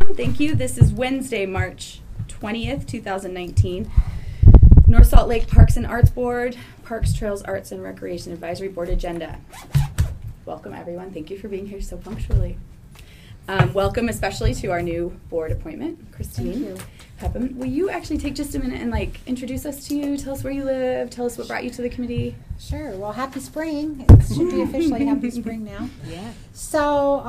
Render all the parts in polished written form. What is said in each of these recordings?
Welcome, thank you. This is Wednesday, March 20th, 2019. North Salt Lake Parks and Arts Board, Parks, Trails, Arts, and Recreation Advisory Board agenda. Welcome, everyone. Thank you for being here so punctually. Welcome especially to our new board appointment, Christine Pepham. Will you actually take just a minute and introduce us to you, tell us where you live, tell us what brought you to the committee? Sure. Well, happy spring. It should be officially happy spring now. Yeah. So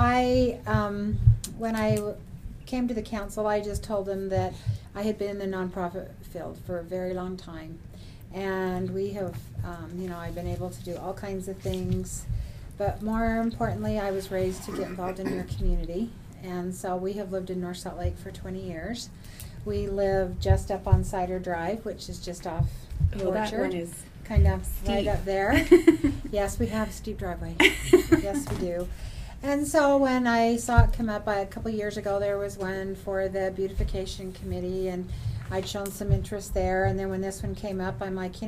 when I came to the council, I just told them that I had been in the nonprofit field for a very long time. And we have, I've been able to do all kinds of things. But more importantly, I was raised to get involved in your community. And so we have lived in North Salt Lake for 20 years. We live just up on Cider Drive, which is just off Orchard. That one is kind of steep. Right up there. Yes, we have a steep driveway. Yes, we do. And so when I saw it come up a couple years ago, there was one for the beautification committee, and I'd shown some interest there. And then when this one came up, I'm like,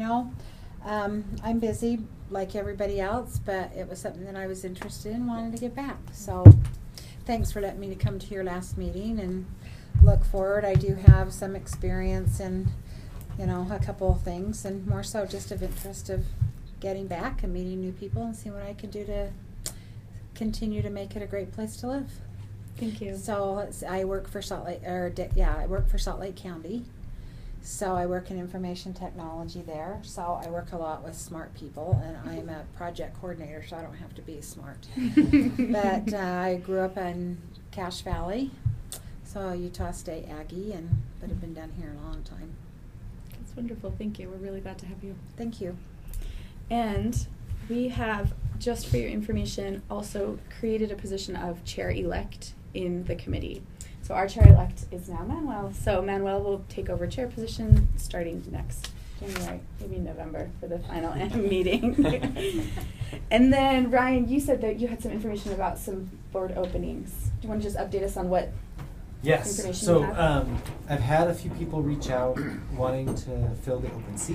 I'm busy like everybody else, but it was something that I was interested in, wanted to get back. So thanks for letting me to come to your last meeting and look forward. I do have some experience in, a couple of things, and more so just of interest of getting back and meeting new people and seeing what I can do to continue to make it a great place to live. Thank you. So I work for Salt Lake, I work for Salt Lake County. So I work in information technology there. So I work a lot with smart people, and I'm a project coordinator, so I don't have to be smart. But I grew up in Cache Valley, so Utah State Aggie, but have been down here a long time. That's wonderful. Thank you. We're really glad to have you. Thank you. And we have, just for your information, also created a position of chair-elect in the committee. So our chair-elect is now Manuel. So Manuel will take over chair position starting next January, maybe November for the final meeting. And then, Ryan, you said that you had some information about some board openings. Do you want to just update us on what information so you have? I've had a few people reach out wanting to fill the open seat.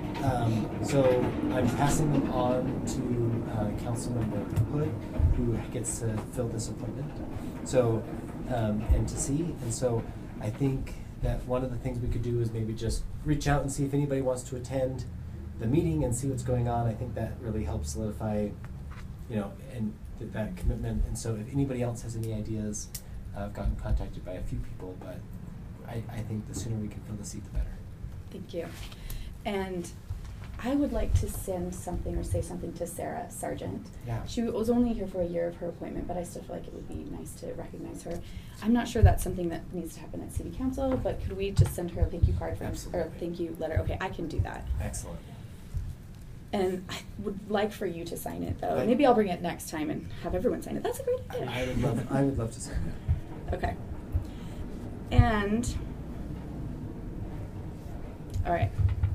So I'm passing them on to Councilmember Hood, who gets to fill this appointment. So, and to see. And so I think that one of the things we could do is maybe just reach out and see if anybody wants to attend the meeting and see what's going on. I think that really helps solidify, and that commitment. And so if anybody else has any ideas, I've gotten contacted by a few people, but I think the sooner we can fill the seat, the better. Thank you. And I would like to send something or say something to Sarah Sargent. Yeah. She was only here for a year of her appointment, but I still feel like it would be nice to recognize her. I'm not sure that's something that needs to happen at City Council, but could we just send her a thank you card or a thank you letter? Okay, I can do that. Excellent. And I would like for you to sign it, though. Maybe I'll bring it next time and have everyone sign it. That's a great idea. I would love to sign it. Okay. And, all right.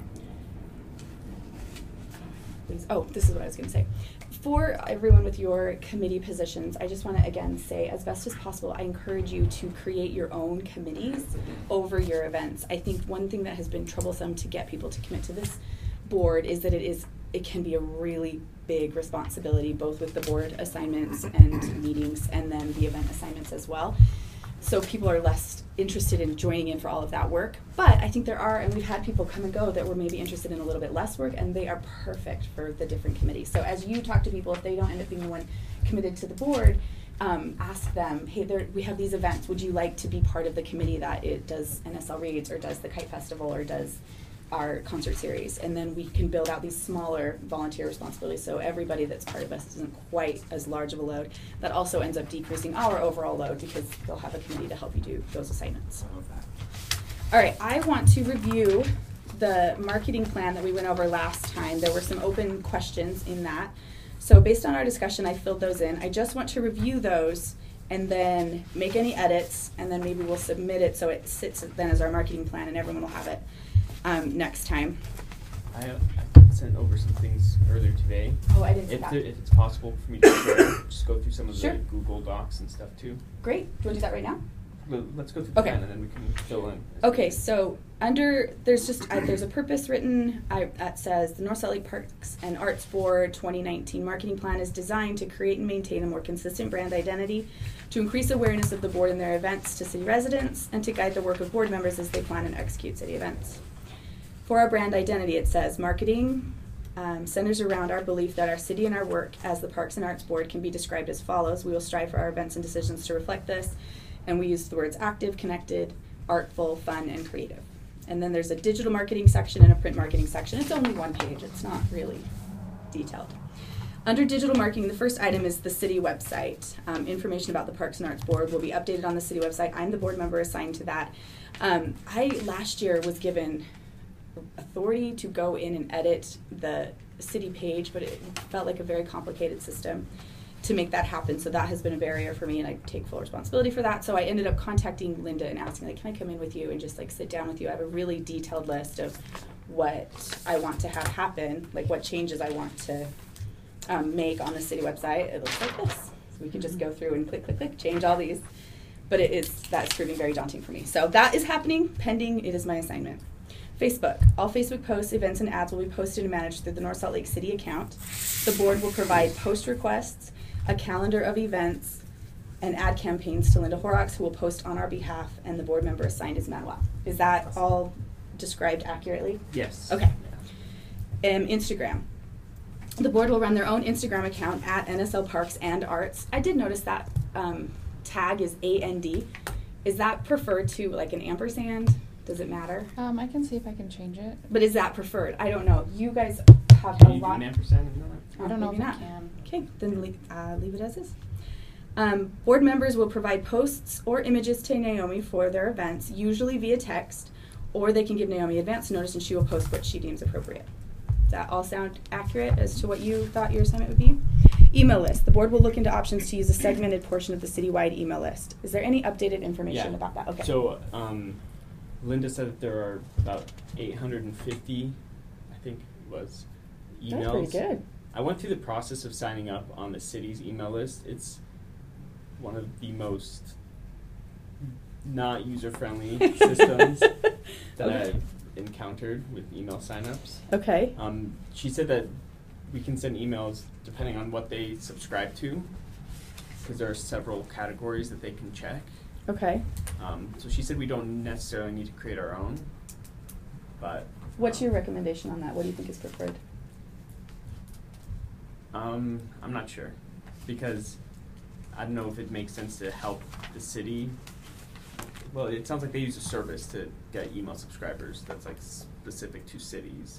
Please. Oh, this is what I was going to say. For everyone with your committee positions, I just want to again say, as best as possible, I encourage you to create your own committees over your events. I think one thing that has been troublesome to get people to commit to this board is that it can be a really big responsibility, both with the board assignments and meetings, and then the event assignments as well. So people are less interested in joining in for all of that work. But I think there are, and we've had people come and go that were maybe interested in a little bit less work, and they are perfect for the different committees. So as you talk to people, if they don't end up being the one committed to the board, ask them, hey, we have these events. Would you like to be part of the committee that it does NSL Reads or does the Kite Festival or does our concert series? And then we can build out these smaller volunteer responsibilities so everybody that's part of us isn't quite as large of a load. That also ends up decreasing our overall load because they'll have a committee to help you do those assignments. I love that. All right, I want to review the marketing plan that we went over last time. There were some open questions in that. So based on our discussion, I filled those in. I just want to review those and then make any edits, and then maybe we'll submit it so it sits then as our marketing plan and everyone will have it next time. I sent over some things earlier today. Oh, I didn't see that. If it's possible for me to share, just go through some of Sure. the Google Docs and stuff too. Great. Do you want to do that right now? Let's go through the Okay. plan and then we can fill in. Okay, so there's a purpose written that says the North Salt Lake Parks and Arts Board 2019 marketing plan is designed to create and maintain a more consistent brand identity, to increase awareness of the board and their events to city residents, and to guide the work of board members as they plan and execute city events. For our brand identity, it says marketing centers around our belief that our city and our work as the Parks and Arts Board can be described as follows. We will strive for our events and decisions to reflect this, and we use the words active, connected, artful, fun, and creative. And then there's a digital marketing section and a print marketing section. It's only one page. It's not really detailed. Under digital marketing, the first item is the city website. Information about the Parks and Arts Board will be updated on the city website. I'm the board member assigned to that. I last year was given authority to go in and edit the city page, but it felt like a very complicated system to make that happen. So that has been a barrier for me, and I take full responsibility for that. So I ended up contacting Linda and asking, like, can I come in with you and just like sit down with you? I have a really detailed list of what I want to have happen, like what changes I want to make on the city website. It looks like this. So we can just go through and click, click, click, change all these. But that's proving very daunting for me. So that is happening, pending. It is my assignment. Facebook. All Facebook posts, events, and ads will be posted and managed through the North Salt Lake City account. The board will provide post requests, a calendar of events, and ad campaigns to Linda Horrocks, who will post on our behalf, and the board member assigned is Manuel. Is that all described accurately? Yes. Okay. Instagram. The board will run their own Instagram account at NSL Parks and Arts. I did notice that tag is AND. Is that preferred to like an ampersand? Does it matter? I can see if I can change it. But is that preferred? I don't know. You guys have Can a you do lot. an ampersand? You know that? I don't know Maybe if not. I can. Okay, then leave it as is. Board members will provide posts or images to Naomi for their events, usually via text, or they can give Naomi advance notice and she will post what she deems appropriate. Does that all sound accurate as to what you thought your assignment would be? Email list. The board will look into options to use a segmented portion of the citywide email list. Is there any updated information about that? Okay. So, Linda said that there are about 850, I think it was, emails. That's pretty good. I went through the process of signing up on the city's email list. It's one of the most not user-friendly systems that Okay. I've encountered with email signups. Okay. She said that we can send emails depending on what they subscribe to, because there are several categories that they can check. Okay. So she said we don't necessarily need to create our own, but... What's your recommendation on that? What do you think is preferred? I'm not sure, because I don't know if it makes sense to help the city. Well, it sounds like they use a service to get email subscribers that's like specific to cities.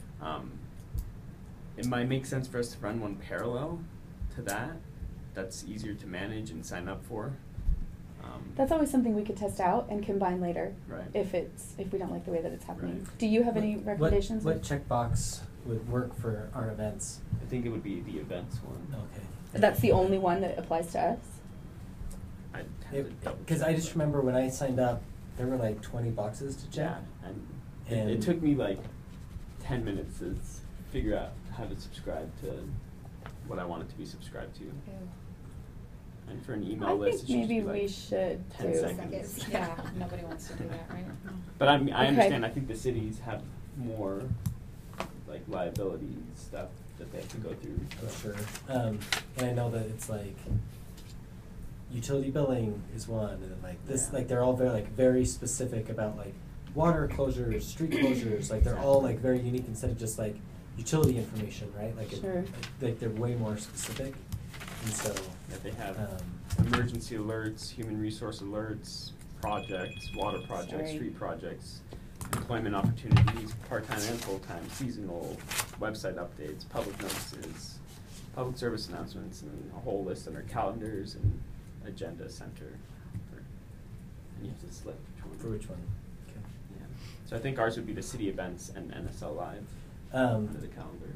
It might make sense for us to run one parallel to that. That's easier to manage and sign up for. That's always something we could test out and combine later. Right. If we don't like the way that it's happening. Right. Do you have any recommendations? What checkbox would work for our events? I think it would be the events one. Okay. That's the only one that applies to us? I'd have to double Because check I just that. remember when I signed up, there were like 20 boxes to check. Yeah, and And it took me like 10 minutes to figure out how to subscribe to what I wanted to be subscribed to. And for an email I list, think it should maybe be like we should 10 do. seconds. Yeah, nobody wants to do that, right? But I Okay. understand. I think the cities have more like liability stuff that they have to go through. For sure. And I know that it's like utility billing is one, and then like this, Yeah. like they're all very specific about like water closures, street closures. Like they're all like very unique instead of just like utility information, right? Like Sure. like they're way more specific, and so That they have um, emergency alerts, human resource alerts, projects, water projects, Sorry. street projects, employment opportunities, part-time and full-time, seasonal, website updates, public notices, public service announcements, and a whole list under calendars and agenda center. And you have to select which one. for which one? Okay. Yeah. So I think ours would be the city events and NSL Live under the calendar.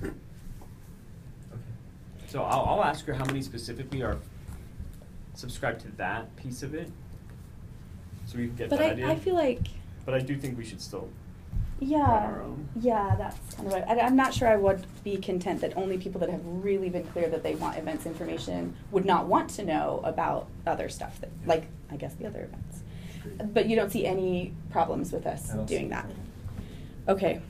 Okay. So I'll ask her how many specifically are subscribed to that piece of it, so we can get But that idea. I feel like, But I do think we should still yeah, run our own. yeah, that's kind of what, I'm not sure I would be content that only people that have really been clear that they want events information would not want to know about other stuff, that, like I guess, the other events. But you don't see any problems with us I don't see doing that? any. Okay.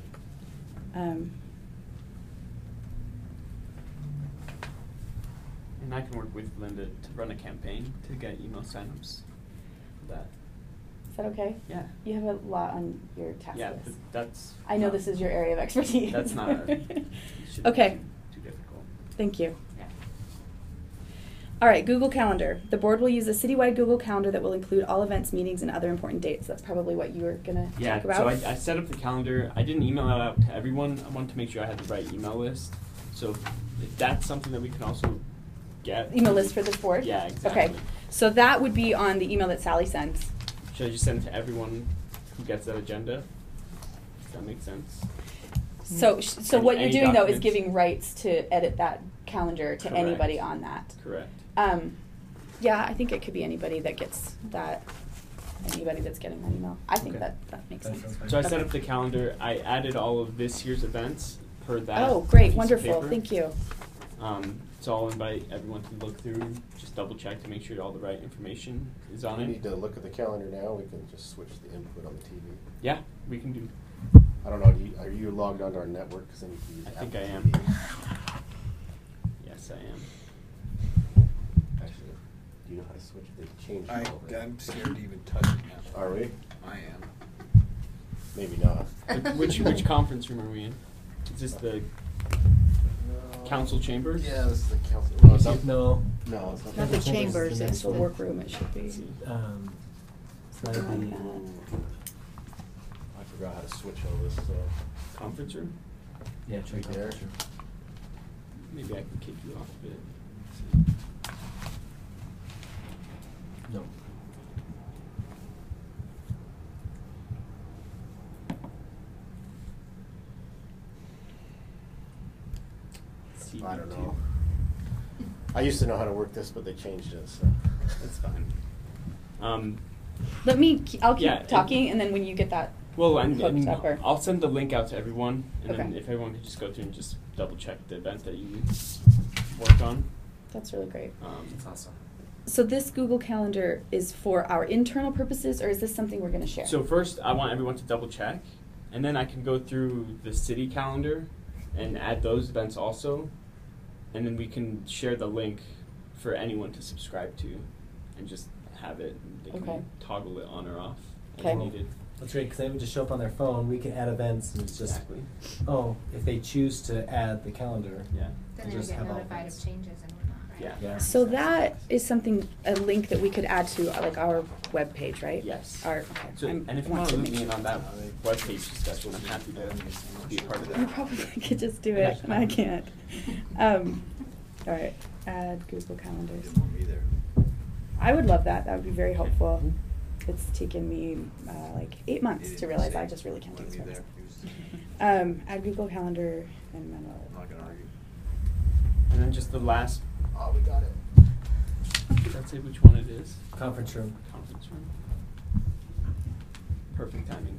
And I can work with Linda to run a campaign to get email signups for that. Is that okay? Yeah. You have a lot on your task Yeah, list. but that's. I know not- this is your area of expertise. That's not it shouldn't Okay. be too difficult. Thank you. Yeah. All right, Google Calendar. The board will use a citywide Google Calendar that will include all events, meetings, and other important dates. That's probably what you were going to Yeah, talk about. so I set up the calendar. I didn't email it out to everyone. I wanted to make sure I had the right email list. So if that's something that we can also get. Email list for this board? Yeah, exactly. Okay. So that would be on the email that Sally sends. Should I just send it to everyone who gets that agenda? Does that make sense? So Any- what you're any doing, though, is documents? giving rights to edit that calendar to Correct. anybody on that. Correct. Yeah, I think it could be anybody that gets that, anybody that's getting that email. I think Okay. that makes That sense. sounds fine. So I set Okay. up the calendar. I added all of this year's events per that. Oh, great, piece of wonderful, paper. thank you. So I'll invite everyone to look through, just double check to make sure all the right information is on We it. need to look at the calendar now, we can just switch the input on the TV. Yeah, we can do. I don't know, are you logged onto our network? 'Cause then you can use I think Apple I am. TV. Yes, I am. Actually, do you know how to switch the change? it over? I'm scared to even touch it now. Are we? I am. Maybe not. Which conference room are we in? Is this the council chambers? Yeah, this is the council. No, it's not. No. No, it's not. Not the Council chambers, the it's next The one. workroom, it should be. Let's see. It's not Something the- like I forgot how to switch all this, so. Conference room? Yeah, trade Right there. conference room. Maybe I can kick you off of it. No. See. I don't CB2. know. I used to know how to work this, but they changed it, so. That's fine. I'll keep Yeah, and- talking, and then when you get that, Well, I Hooked mean, up or- I'll send the link out to everyone, and then Okay. if everyone could just go through and just double check the event that you worked on. that's really great. That's awesome. So this Google Calendar is for our internal purposes, or is this something we're going to share? So first, I want everyone to double check, and then I can go through the city calendar and add those events also, and then we can share the link for anyone to subscribe to, and just have it. And they Okay. can toggle it on or off Okay. as needed. That's great, because they would just show up on their phone, we can add events, and it's just, Exactly. oh, if they choose to add the calendar. Yeah. we'll Then they would just get have all notified of events. changes and whatnot, right? Yeah. Yeah. So that is something, a link that we could add to like our webpage, right? Yes. Our, okay. So, I'm- and if you want want to to loop make me in sure. on that webpage discussion, I'm happy to be a part of You that. probably could just do it, and I can't. All right, add Google Calendars. Didn't want me there. I would love that. That would be very helpful. It's taken me like 8 months to realize I just really can't do this Wanted by me myself. there. He was- Add Google Calendar and Manuel. I'm not gonna argue. And then just the last, Oh, we got it. did that say which one it is? Conference room. Conference room. Perfect timing.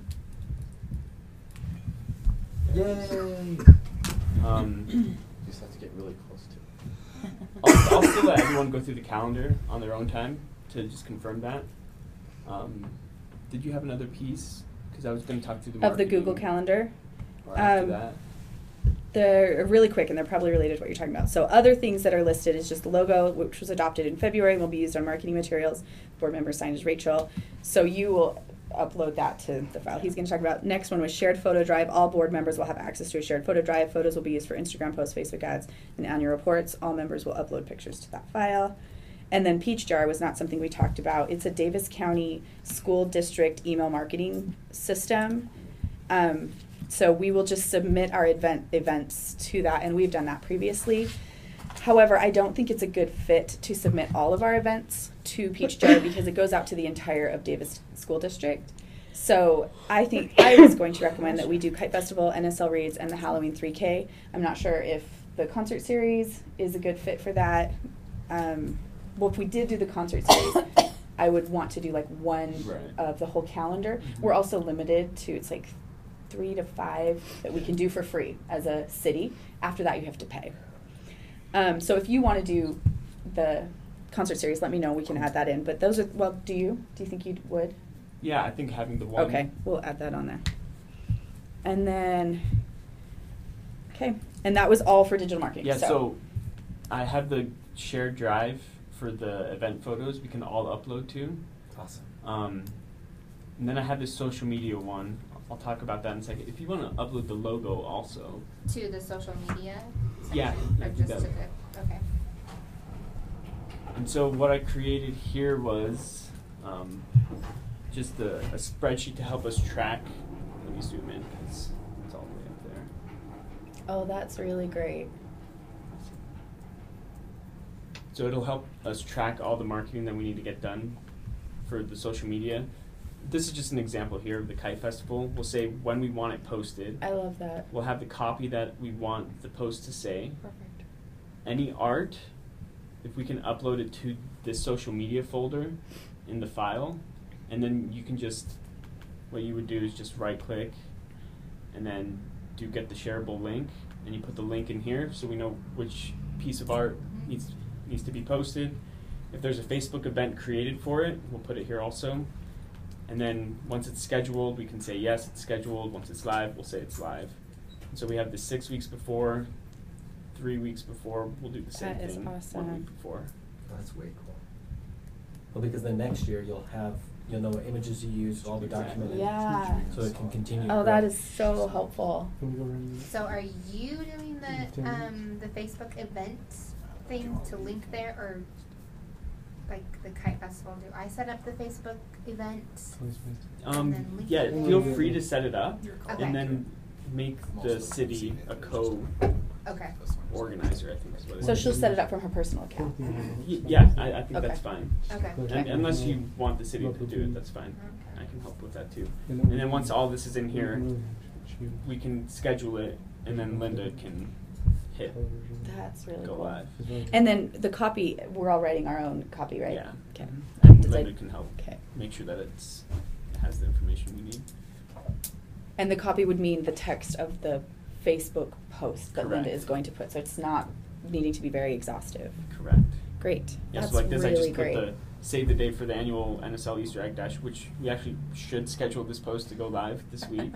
Yay! You just have to get really close to it. I'll still let everyone go through the calendar on their own time to just confirm that. Did you have another piece? Because I was going to talk through the Of the Google marketing Calendar. after Um, that. They're really quick, and they're probably related to what you're talking about. So other things that are listed is just the logo, which was adopted in February and will be used on marketing materials. Board member signed is Rachel. So you will upload that to the file he's going to talk about. Next one was shared photo drive. All board members will have access to a shared photo drive. Photos will be used for Instagram posts, Facebook ads, and annual reports. All members will upload pictures to that file. And then Peach Jar was not something we talked about. It's a Davis County School District email marketing system. So we will just submit our events to that, and we've done that previously. However, I don't think it's a good fit to submit all of our events to Peach Jar because it goes out to the entire of Davis School District. So I think I was going to recommend that we do Kite Festival, NSL Reads, and the Halloween 3K. I'm not sure if the concert series is a good fit for that. Well, if we did do the concert series, I would want to do like one Right. of the whole calendar. Mhm. We're also limited to, it's like 3 to 5 that we can do for free as a city. After that, you have to pay. So if you want to do the concert series, let me know. We can add that in. But those are, well, do you think you would? Yeah, I think having the one. Okay, we'll add that on there. And then, okay. And that was all for digital marketing. Yeah, so I have the shared drive for the event photos we can all upload to. Awesome. And then I have this social media one. I'll talk about that in a second. If you want to upload the logo also. To the social media section? Yeah, I Or did just that. to the, okay. And so what I created here was just a spreadsheet to help us track. Let me zoom in because it's all the way up there. Oh, that's really great. So it'll help us track all the marketing that we need to get done for the social media. This is just an example here of the Kite Festival. We'll say when we want it posted. I love that. We'll have the copy that we want the post to say. Perfect. Any art, if we can upload it to this social media folder in the file, and then you can just, what you would do is just right click and then do get the shareable link, and you put the link in here so we know which piece of art needs to be posted. If there's a Facebook event created for it, we'll put it here also. And then once it's scheduled, we can say yes, it's scheduled. Once it's live, we'll say it's live. And so we have the 6 weeks before, 3 weeks before, we'll do the same That is thing. awesome. 1 week before. That's way cool. Well, because then next year you'll know what images you use, all be Exactly. documented. Yeah. So it can continue. Oh, to that grow. is so helpful. So are you doing the Facebook event thing to link there, or like the Kite Festival do? I set up the Facebook event. And then link Yeah, it. feel free to set it up Okay. and then make the city a Okay. co-organizer, I think is what it So is. she'll set it up from her personal account. Yeah, I think Okay. that's fine. Okay. And unless you want the city to do it, that's fine. I can help with that too. And then once all this is in here, we can schedule it, and then Linda can hit That's really go cool. live. And then the copy, we're all writing our own copy, right? Yeah. Okay. And Does Linda it- can help Okay. make sure that it has the information we need. And the copy would mean the text of the Facebook post that Linda Correct. is going to put, so it's not needing to be very exhaustive. Correct. Great. Yeah, That's so like this, really I just great. put the save the date for the annual NSL Easter Egg Dash, which we actually should schedule this post to go live this week.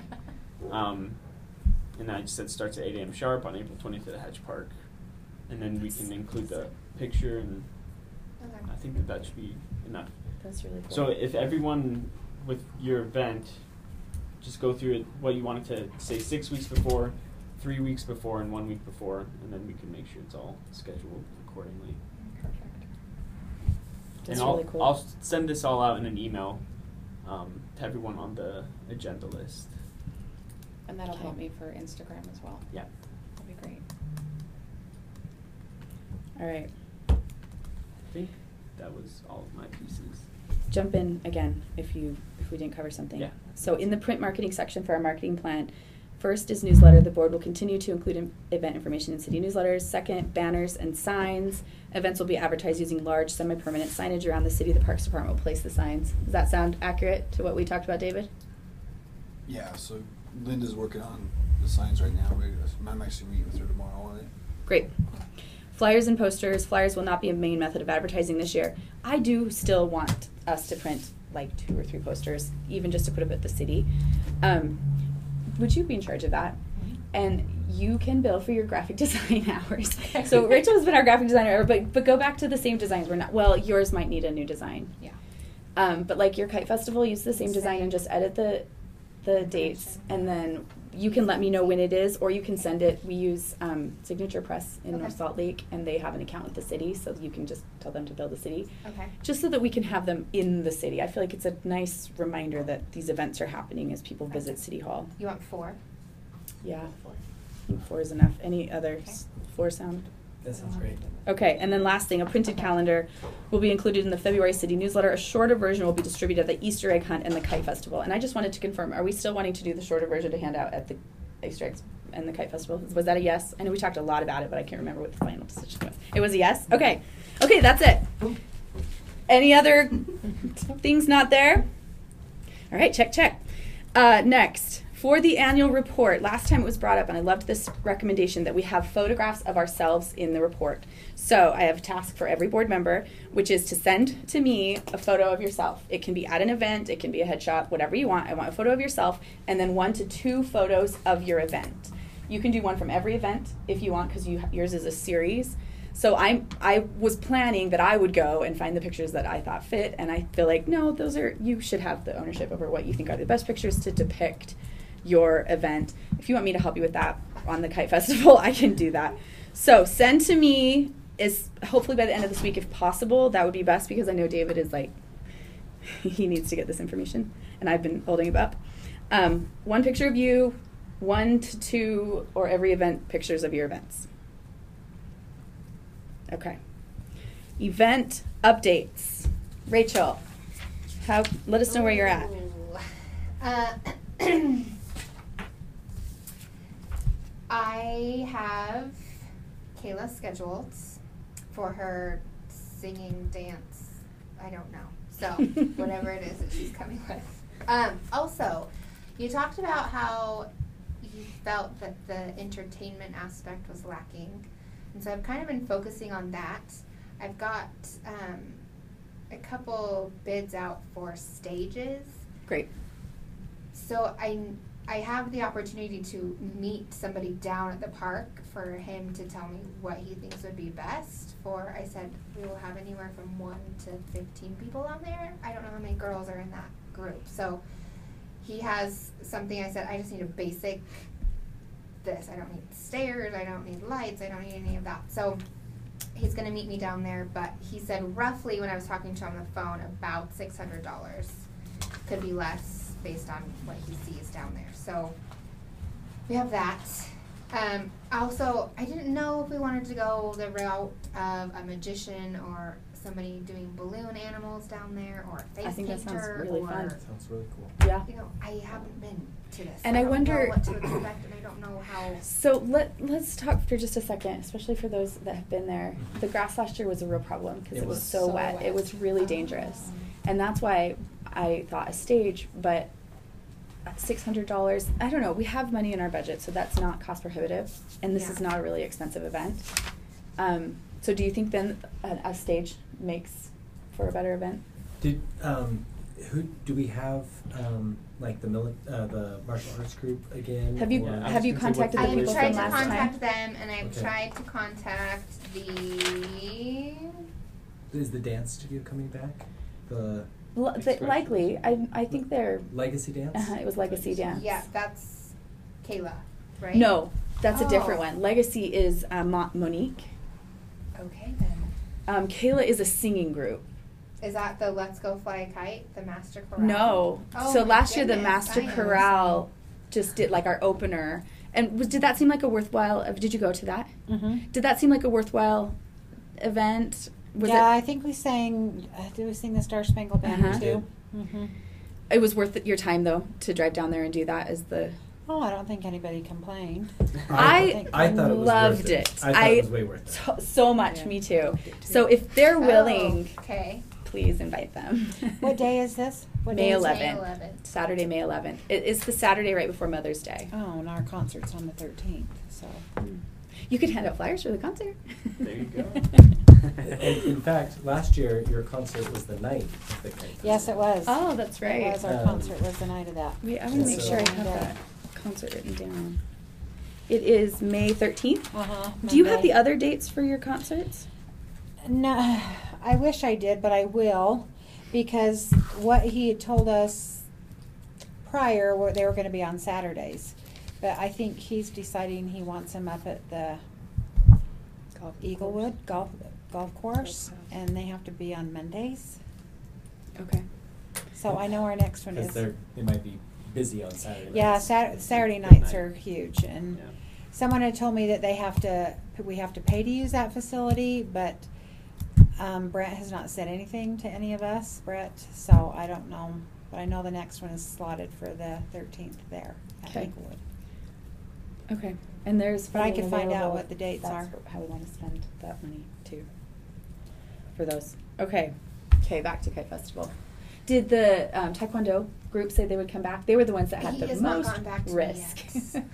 And I just said starts at 8 a.m. sharp on April 20th at Hatch Park. And then we can include the picture, and Okay. I think that should be enough. That's really cool. So if everyone with your event, just go through it, what you wanted to say 6 weeks before, 3 weeks before, and 1 week before, and then we can make sure it's all scheduled accordingly. Perfect. That's and really cool. I'll send this all out in an email to everyone on the agenda list. And that'll Okay. help me for Instagram as well. Yeah. That'd be great. All right. I think that was all of my pieces. Jump in again if we didn't cover something. Yeah. So in the print marketing section for our marketing plan, first is newsletter. The board will continue to include event information in city newsletters. Second, banners and signs. Events will be advertised using large semi-permanent signage around the city. The Parks Department will place the signs. Does that sound accurate to what we talked about, David? Yeah, so Linda's working on the signs right now. I'm actually meeting with her tomorrow on it. Great. Flyers and posters. Flyers will not be a main method of advertising this year. I do still want us to print like 2 or 3 posters, even just to put up at the city. Would you be in charge of that? And you can bill for your graphic design hours. So Rachel has been our graphic designer, but go back to the same designs. We're not. Well, yours might need a new design. Yeah. But like your Kite Festival, use the same design and just edit the dates, and then you can let me know when it is, or you can send it. We use Signature Press in Okay. North Salt Lake, and they have an account with the city, so you can just tell them to bill the city. Okay. Just so that we can have them in the city. I feel like it's a nice reminder that these events are happening as people visit City Hall. You want 4? Yeah, 4. I think 4 is enough. Any other 4 sound? That sounds great. Okay, and then last thing, a printed calendar will be included in the February city newsletter. A shorter version will be distributed at the Easter egg hunt and the Kite Festival. And I just wanted to confirm, are we still wanting to do the shorter version to hand out at the Easter eggs and the Kite Festival? Was that a yes? I know we talked a lot about it, but I can't remember what the final decision was. It was a yes? Okay. Okay, that's it. Any other things not there? All right, check. Next, for the annual report, last time it was brought up, and I loved this recommendation, that we have photographs of ourselves in the report. So I have a task for every board member, which is to send to me a photo of yourself. It can be at an event, it can be a headshot, whatever you want. I want a photo of yourself, and then 1 to 2 photos of your event. You can do one from every event if you want, because yours is a series. So I was planning that I would go and find the pictures that I thought fit, and I feel like, no, you should have the ownership over what you think are the best pictures to depict your event. If you want me to help you with that on the Kite Festival, I can do that. So send to me, is hopefully by the end of this week if possible. That would be best, because I know David is like, he needs to get this information, and I've been holding him up. 1 picture of you, 1 to 2 or every event pictures of your events. Okay. Event updates. Rachel, let us know where you're at. I have Kayla scheduled for her singing dance. I don't know. So whatever it is that she's coming with. Also, you talked about how you felt that the entertainment aspect was lacking. And so I've kind of been focusing on that. I've got a couple bids out for stages. Great. So I have the opportunity to meet somebody down at the park for him to tell me what he thinks would be best for, I said, we will have anywhere from 1 to 15 people on there. I don't know how many girls are in that group. So he has something, I said, I just need a basic this. I don't need stairs, I don't need lights, I don't need any of that. So he's going to meet me down there, but he said roughly, when I was talking to him on the phone, about $600. Could be less based on what he sees down there. So we have that. Also, I didn't know if we wanted to go the route of a magician or somebody doing balloon animals down there, or a face I think that painter, sounds really or fun. Sounds really cool. Yeah. you know, I haven't been to this. And so I don't wonder- know what to expect, and I don't know how. So let's talk for just a second, especially for those that have been there. The grass last year was a real problem because it was so wet. It was really dangerous. And that's why I thought a stage, but $600, I don't know. We have money in our budget, so that's not cost prohibitive. And this Yeah. is not a really expensive event. So do you think then a stage makes for a better event? Who do we have? Like the martial arts group again? Have you or- have you contacted I the have people tried from to last contact time? them, and I've Okay. tried to contact the. Is the dance studio coming back? The Likely, I think they're. Legacy Dance? It was Legacy Dance. Yeah, that's Kayla, right? No, that's a different Oh. one. Legacy is Monique. Okay then. Kayla is a singing group. Is that the Let's Go Fly a Kite, the Master Chorale? No. Oh So my last year the goodness, Master I am Chorale just did like our opener. And did that seem like a worthwhile? Did you go to that? Mm-hmm. Did that seem like a worthwhile event? Was Yeah, it? I think we sang. Did we sing the Star Spangled Banner Uh-huh. too? Mm-hmm. It was worth your time though to drive down there and do that. As the Oh, I don't think anybody complained. I thought it was loved worth it. I thought it was way worth it. so much. Yeah. Me too. So if they're willing, Okay. please invite them. What day is this? What May day is it? 11th. May 11th. Saturday, May 11th. It's the Saturday right before Mother's Day. Oh, and our concert's on the 13th. So You could hand out flyers for the concert. There you go. And in fact, last year your concert was the night of the Kite yes, it Festival. was. Oh, that's right. It was. Our concert was the night of that. Wait, I want to make It's, sure I uh, have that concert written down. It is May 13th. Uh-huh. Do you have Monday. the other dates for your concerts? No, I wish I did, but I will, because what he had told us prior, they were going to be on Saturdays, but I think he's deciding he wants them up at the Eaglewood golf course, and they have to be on Mondays. Okay. So I know our next one Because is. they might be busy on Saturday Yeah, nights. Saturday Good nights night. are huge, and Yeah. someone had told me that we have to pay to use that facility, but Brett has not said anything to any of us, Brett, so I don't know. But I know the next one is slotted for the 13th there at Okay. Lakewood. Okay. And there's. But I funding could find out available. what the dates That's are. how we want to spend that money too. For those. Okay. Okay, back to Kite Festival. Did the Taekwondo group say they would come back? They were the ones that had He the has not most gotten back to me risk. yet.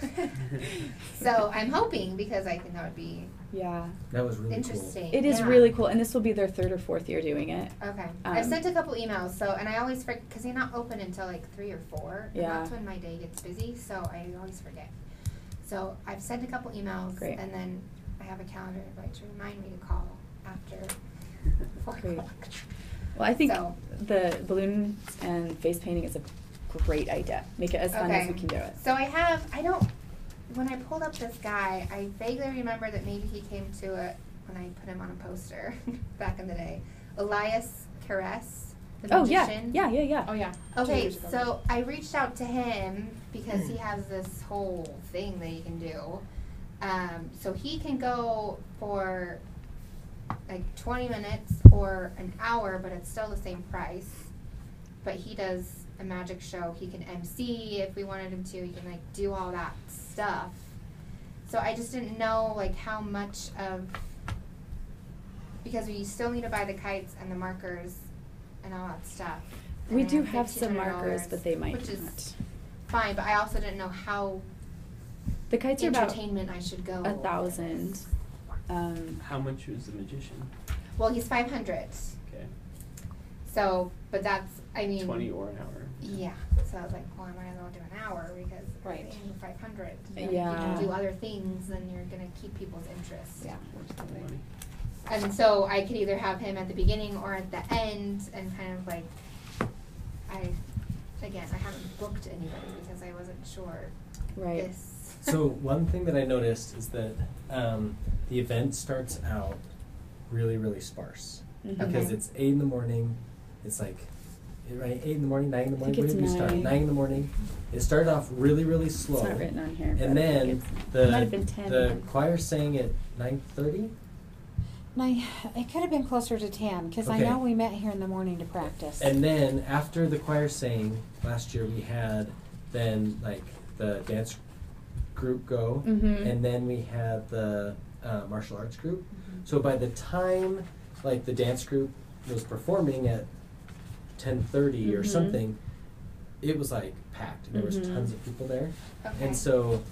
So I'm hoping, because I think that would be Yeah. That was really interesting. It is Yeah. really cool, and this will be their 3rd or 4th year doing it. Okay. I've Um, sent a couple emails, so, and I always forget, because they're not open until like 3 or 4. And Yeah. that's when my day gets busy, so I always forget. So I've sent a couple emails, Great. and then I have a calendar invite to remind me to call after 4 Great. o'clock. Well, I think So- the balloons and face painting is a great idea. Make it as fun as we can do it. So when I pulled up this guy, I vaguely remember that maybe he came to it when I put him on a poster back in the day. Elias Caress, the Oh, yeah. magician. Yeah, yeah, yeah. Oh, yeah. 2 Okay, years ago. so I reached out to him because he has this whole thing that he can do. So he can go for like 20 minutes or an hour, but it's still the same price. But he does a magic show. He can MC if we wanted him to. He can like do all that stuff. So I just didn't know like how much of, because we still need to buy the kites and the markers and all that stuff. We And I do have some $1,500, markers, but they might which is not. fine, but I also didn't know how The kites are about entertainment I should go. 1,000. How much was the magician? Well, he's 500. Okay. So, but that's, I mean. 20 or an hour. Yeah. So I was like, well, I might as well do an hour because Right. if you're 500. Yeah. If you can do other things, then you're gonna keep people's interest. Yeah. Worth the money. And so I could either have him at the beginning or at the end, and kind of like, I haven't booked anybody because I wasn't sure. Right. This. So one thing that I noticed is that the event starts out really, really sparse Mhm. because Okay. it's 8 in the morning. It's like right 8 in the morning, 9 in the morning. think When did we it's start? 9. 9 in the morning. It started off really, really slow. It's not written on here. but And I think then it's- it might have been 10 the even. choir sang at 9:30. It could have been closer to 10 because I Okay. know we met here in the morning to practice. And then after the choir sang last year, we had then like the dance group go, Mhm. and then we had the martial arts group. So by the time like the dance group was performing at 10:30 or Mhm. something, it was like packed. There was Mhm. tons of people there, Okay. and so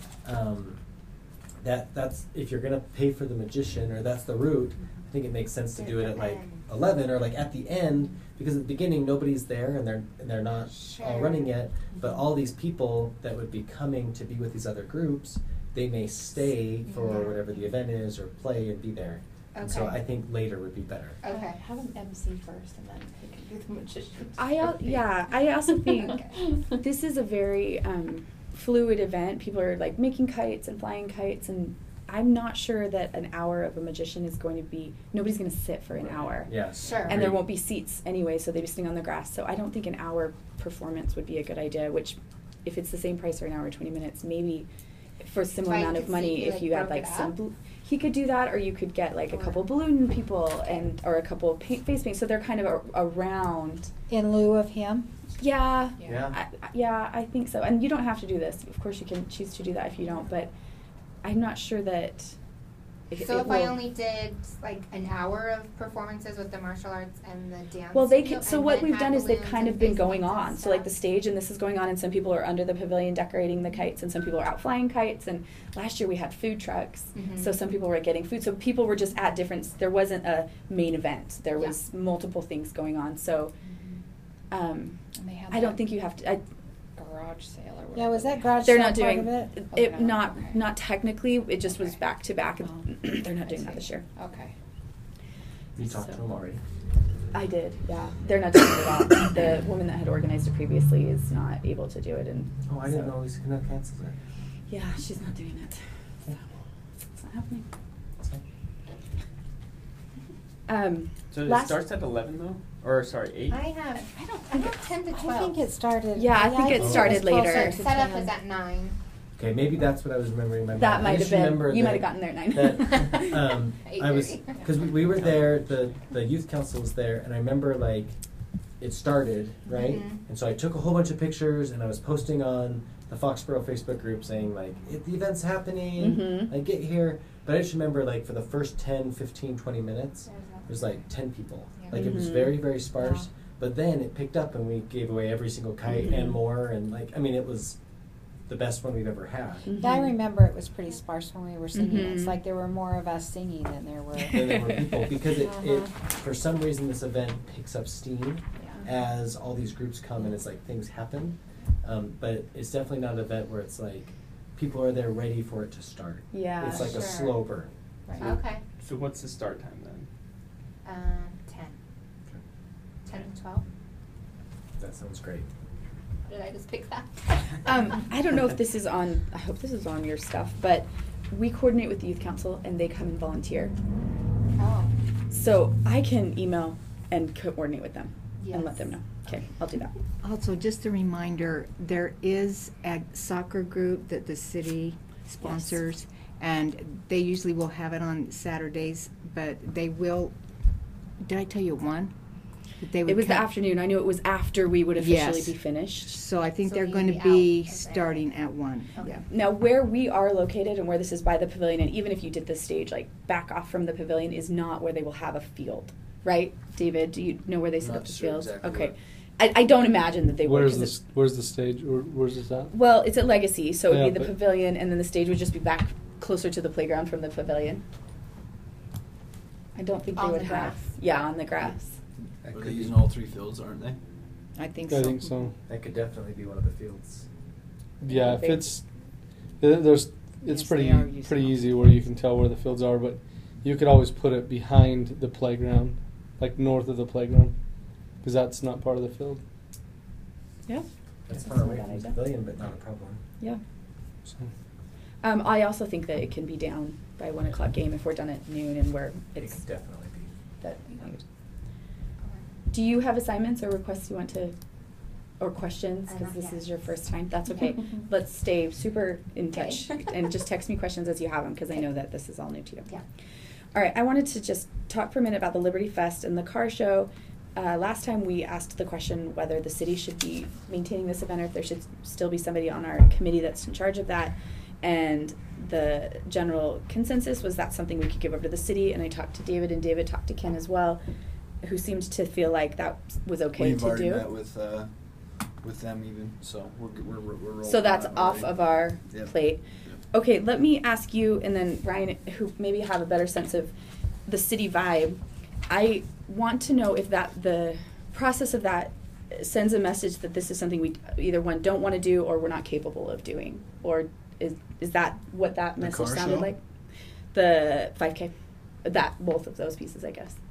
that's if you're gonna pay for the magician or that's the route. I think it makes sense to At do it the at like end. 11 or like at the end, because at the beginning nobody's there and they're not all Sure. running yet. But all these people that would be coming to be with these other groups, they may stay for Yeah. whatever the event is or play and be there. And so Okay. I think later would be better. Okay. Have them MC first and then they can do the magician. I also think Okay. this is a very fluid event. People are like making kites and flying kites, and I'm not sure that an hour of a magician is going to be. Nobody's going to sit for an hour. Yeah. Sure. And there won't be seats anyway, so they'd be sitting on the grass. So I don't think an hour performance would be a good idea. Which, if it's the same price for an hour, 20 minutes, maybe for a similar Like, amount of could money, see, if like, you had broke like it some. up? He could do that, or you could get like a Or- couple balloon people or a couple face paints. So they're kind of around. In lieu of him? Yeah. Yeah. I think so. And you don't have to do this. Of course, you can choose to do that if you don't. But I'm not sure that. So if I only did like an hour of performances with the martial arts and the dance. Well, they studio, can. So and what then we've have done is they've balloons kind and of been face going paints and on. So like the stuff. stage and this is going on, and some people are under the pavilion decorating the kites, and some people are out flying kites. And last year we had food trucks, Mhm. so some people were getting food. So people were just at different. There wasn't a main event. There Yeah. was multiple things going on. So And they had I don't that think you have to. garage sale or whatever. Yeah, was that they garage They're sale not part doing of it? Oh, they're it. not? Okay. Not technically. It just was Okay. back to back. Oh. They're not I doing that see. this year. Okay. You talked to So- them already. I did, yeah. They're not doing it at all. The woman that had organized it previously is not able to do it, and Oh, I didn't so- know Lisa Cannell canceled it. Yeah, she's not doing it. So it's not happening. So it last- starts at 11 though? Or sorry, 8? I have. I don't I think have 10 to 12. I think it started. Yeah, I think it was started closer later. to Setup 10. is at 9. Okay, maybe that's what I was remembering in my mind. That I might have just been. remember You might have that- gotten there at 9. that I was 8:30. because we were there. The youth council was there, and I remember like it started right, Mhm. and so I took a whole bunch of pictures and I was posting on the Foxborough Facebook group saying like the event's happening, Mhm. like get here. But I just remember like for the first 10, 15, 20 minutes, There's it was like 10 people. Yeah. Like it was Mhm. very, very sparse. But then it picked up and we gave away every single kite and more, and like, I mean, it was the best one we've ever had. Yeah, I remember it was pretty sparse when we were singing. It's Mhm. like there were more of us singing than there were. Than there were people, because it, Uh-huh. for some reason, this event picks up steam Yeah. as all these groups come and it's like things happen. But it's definitely not an event where it's like people are there ready for it to start. Yeah. It's like Sure. a slow burn. Right. Okay. So what's the start time then? 10. 10 to 12. That sounds great. Did I just pick that? I don't know if this is on, I hope this is on your stuff, but we coordinate with the youth council and they come and volunteer. Oh. So I can email and coordinate with them and let Yes. them know. Okay, I'll do that. Also, just a reminder, there is a soccer group that the city sponsors, and they usually will have it on Saturdays, but they will, did I tell you at 1? That they would It was the come- afternoon. I knew it was after we would officially Yes. be finished. So I think So they're you'd going to be be out at there. starting at 1. Okay. Yeah. Now, where we are located and where this is by the pavilion, and even if you did this stage like back off from the pavilion, is not where they will have a field, right? David, do you know where they set Not up the sure fields? exactly Okay, where. I don't imagine that they would. Where's 'cause this? it's- Where's the stage? Where's this at? Well, it's at Legacy, so it'd Yeah, be the but- pavilion, and then the stage would just be back closer to the playground from the pavilion. I don't think they On would the have. grass? Yeah, on the grass. That Are could they be- using all 3 fields, aren't they? I think I so. think so. That could definitely be one of the fields. Yeah, if They- it's there's it's Yes, pretty they are using pretty all easy three. where you can tell where the fields are, but you could always put it behind the playground, like north of the playground, because that's not part of the field. Yeah. That's That's far not away a bad from the idea. pavilion, but not a problem. Yeah. So I also think that it can be down by 1 o'clock game if we're done at noon and where It it's could definitely be. that. Do you have assignments or requests you want to, or questions? Because Not this yet. is your first time. That's okay. Let's stay super in Okay. touch and just text me questions as you have them because I know that this is all new to you. Yeah. All right, I wanted to just talk for a minute about the Liberty Fest and the car show. Last time we asked the question whether the city should be maintaining this event or if there should still be somebody on our committee that's in charge of that. And the general consensus was that's something we could give over to the city. And I talked to David, and David talked to Ken as well, who seemed to feel like that was okay We've to already do. met with them even, so we're rolling. So that's on that off already. of our Yep. plate. Okay, let me ask you, and then Ryan, who maybe have a better sense of the city vibe. I want to know if that the process of that sends a message that this is something we either one don't want to do or we're not capable of doing, or is that what that The message car sounded show? like? The 5K, that both of those pieces, I guess.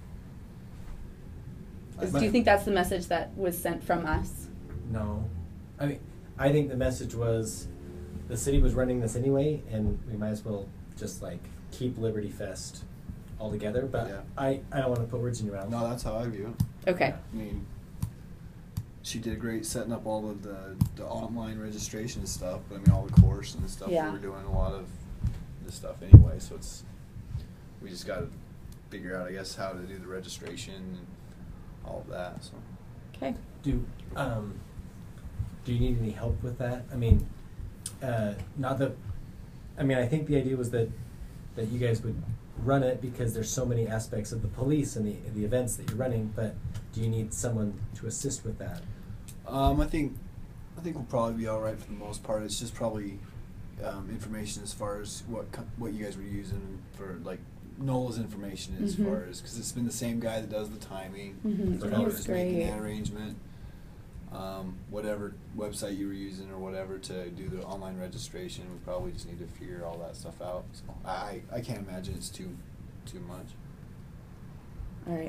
Do you think that's the message that was sent from us? No. I mean, I think the message was the city was running this anyway, and we might as well just like keep Liberty Fest all together. But Yeah. I don't want to put words in your mouth. No, that's how I view it. Okay. I mean, she did great setting up all of the online registration stuff. But I mean, all the course and the stuff. Yeah. We were doing a lot of this stuff anyway, so we just got to figure out, I guess, how to do the registration and all of that. So. Okay. Do you need any help with that? I mean, not that. I mean, I think the idea was that you guys would run it because there's so many aspects of the police and the events that you're running. But do you need someone to assist with that? I think we'll probably be all right for the most part. It's just probably information as far as what you guys were using for like Noel's information as Mhm. far as, because it's been the same guy that does the timing. Mhm. For He whoever's was making great. that arrangement. Whatever website you were using or whatever to do the online registration, we probably just need to figure all that stuff out. So I can't imagine it's too much. All right.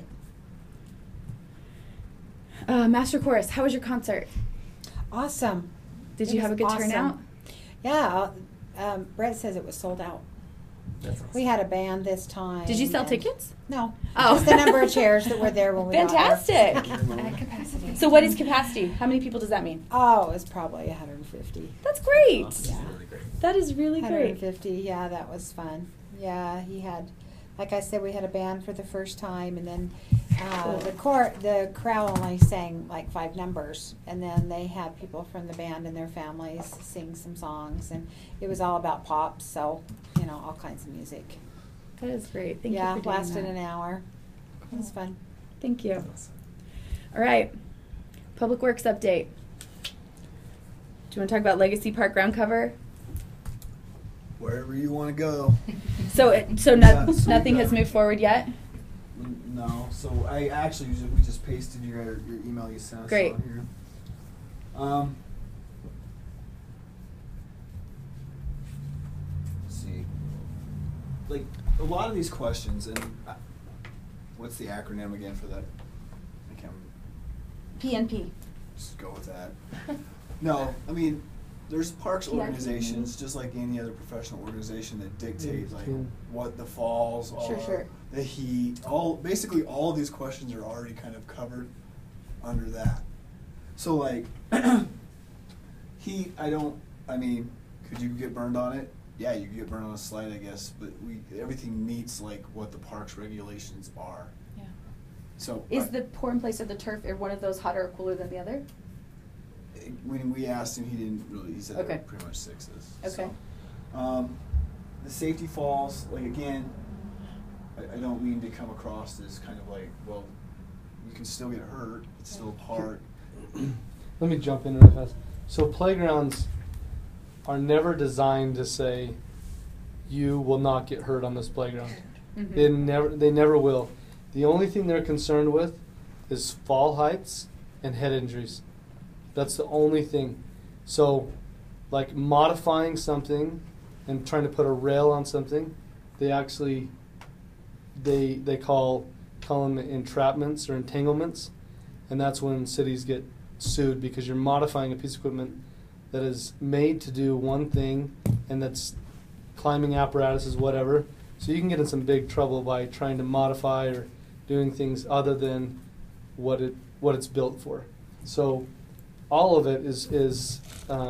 Master Chorus, how was your concert? Awesome. Did It you have a was good awesome. turnout? Yeah. Brett says it was sold out. That's awesome. We had a band this time. Did you sell and- tickets? No. Oh. Just the number of chairs that were there when we got there. Fantastic. At capacity. So what is capacity? How many people does that mean? Oh, it was probably 150. That's great. That's Yeah. really great. That is really great. 150. Yeah, that was fun. Yeah, he had, like I said, we had a band for the first time, and then Cool. the crowd only sang like 5 numbers, and then they had people from the band and their families sing some songs, and it was all about pop, so all kinds of music. That is great. Thank yeah, you for doing lasted that. an hour. It was fun. Thank you. That's awesome. All right. Public Works update. Do you want to talk about Legacy Park ground cover? Wherever you want to go. So nothing has moved forward yet? No, so we just pasted your email you sent us Great. on here. Let's see. Like a lot of these questions, and what's the acronym again for that? I can't remember. PNP. Just go with that. No, I mean, there's parks PNP. organizations, just like any other professional organization, that dictate like Yeah. what the falls are, Sure. the heat, basically all of these questions are already kind of covered under that. So like heat, could you get burned on it? Yeah, you could get burned on a slide, I guess, but everything meets like what the parks regulations are. Yeah. So Is the pour-in place or the turf or one of those hotter or cooler than the other? when we asked him, he didn't really. He said Okay. they're pretty much sixes. Okay. So, the safety falls, like again, I don't mean to come across as kind of like, well, you can still get hurt. It's still a park. Let me jump in real fast. So playgrounds are never designed to say you will not get hurt on this playground. Mhm. They never will. The only thing they're concerned with is fall heights and head injuries. That's the only thing. So, like modifying something and trying to put a rail on something, they actually they call them entrapments or entanglements, and that's when cities get sued because you're modifying a piece of equipment that is made to do one thing, and that's climbing apparatuses, whatever. So you can get in some big trouble by trying to modify or doing things other than what it's built for. So all of it is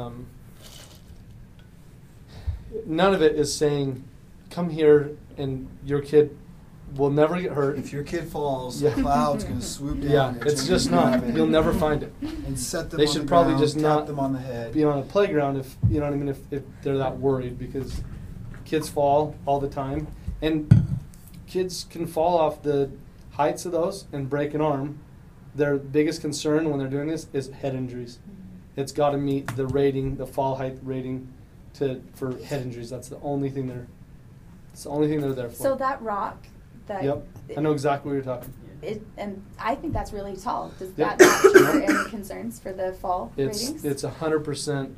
none of it is saying, come here and your kid will never get hurt. If your kid falls, Yeah. the cloud's going to swoop down. Yeah, and it's gonna just grab not. it You'll never find it. And set them They on should the probably ground, just tap not them on the head. be on a playground if you know what I mean. If they're that worried, because kids fall all the time, and kids can fall off the heights of those and break an arm. Their biggest concern when they're doing this is head injuries. It's got to meet the rating, the fall height rating, for head injuries. That's the only thing they're. It's the only thing they're there for. So that rock, that Yep, I know exactly what you're talking. and I think that's really tall. Does Yep. that not trigger any concerns for the fall ratings? It's 100%.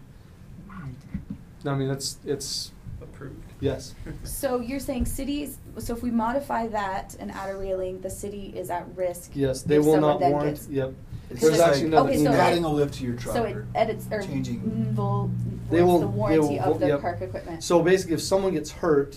I mean, it's Approved. yes. So you're saying cities, so if we modify that and add a railing, the city is at risk? Yes, they if will someone not then warrant. gets- Yep. It's There's just actually like another Okay, so email. adding a lift to your truck. So it edits or changing. They will- the they warranty will- of the yep. park equipment. So basically, if someone gets hurt,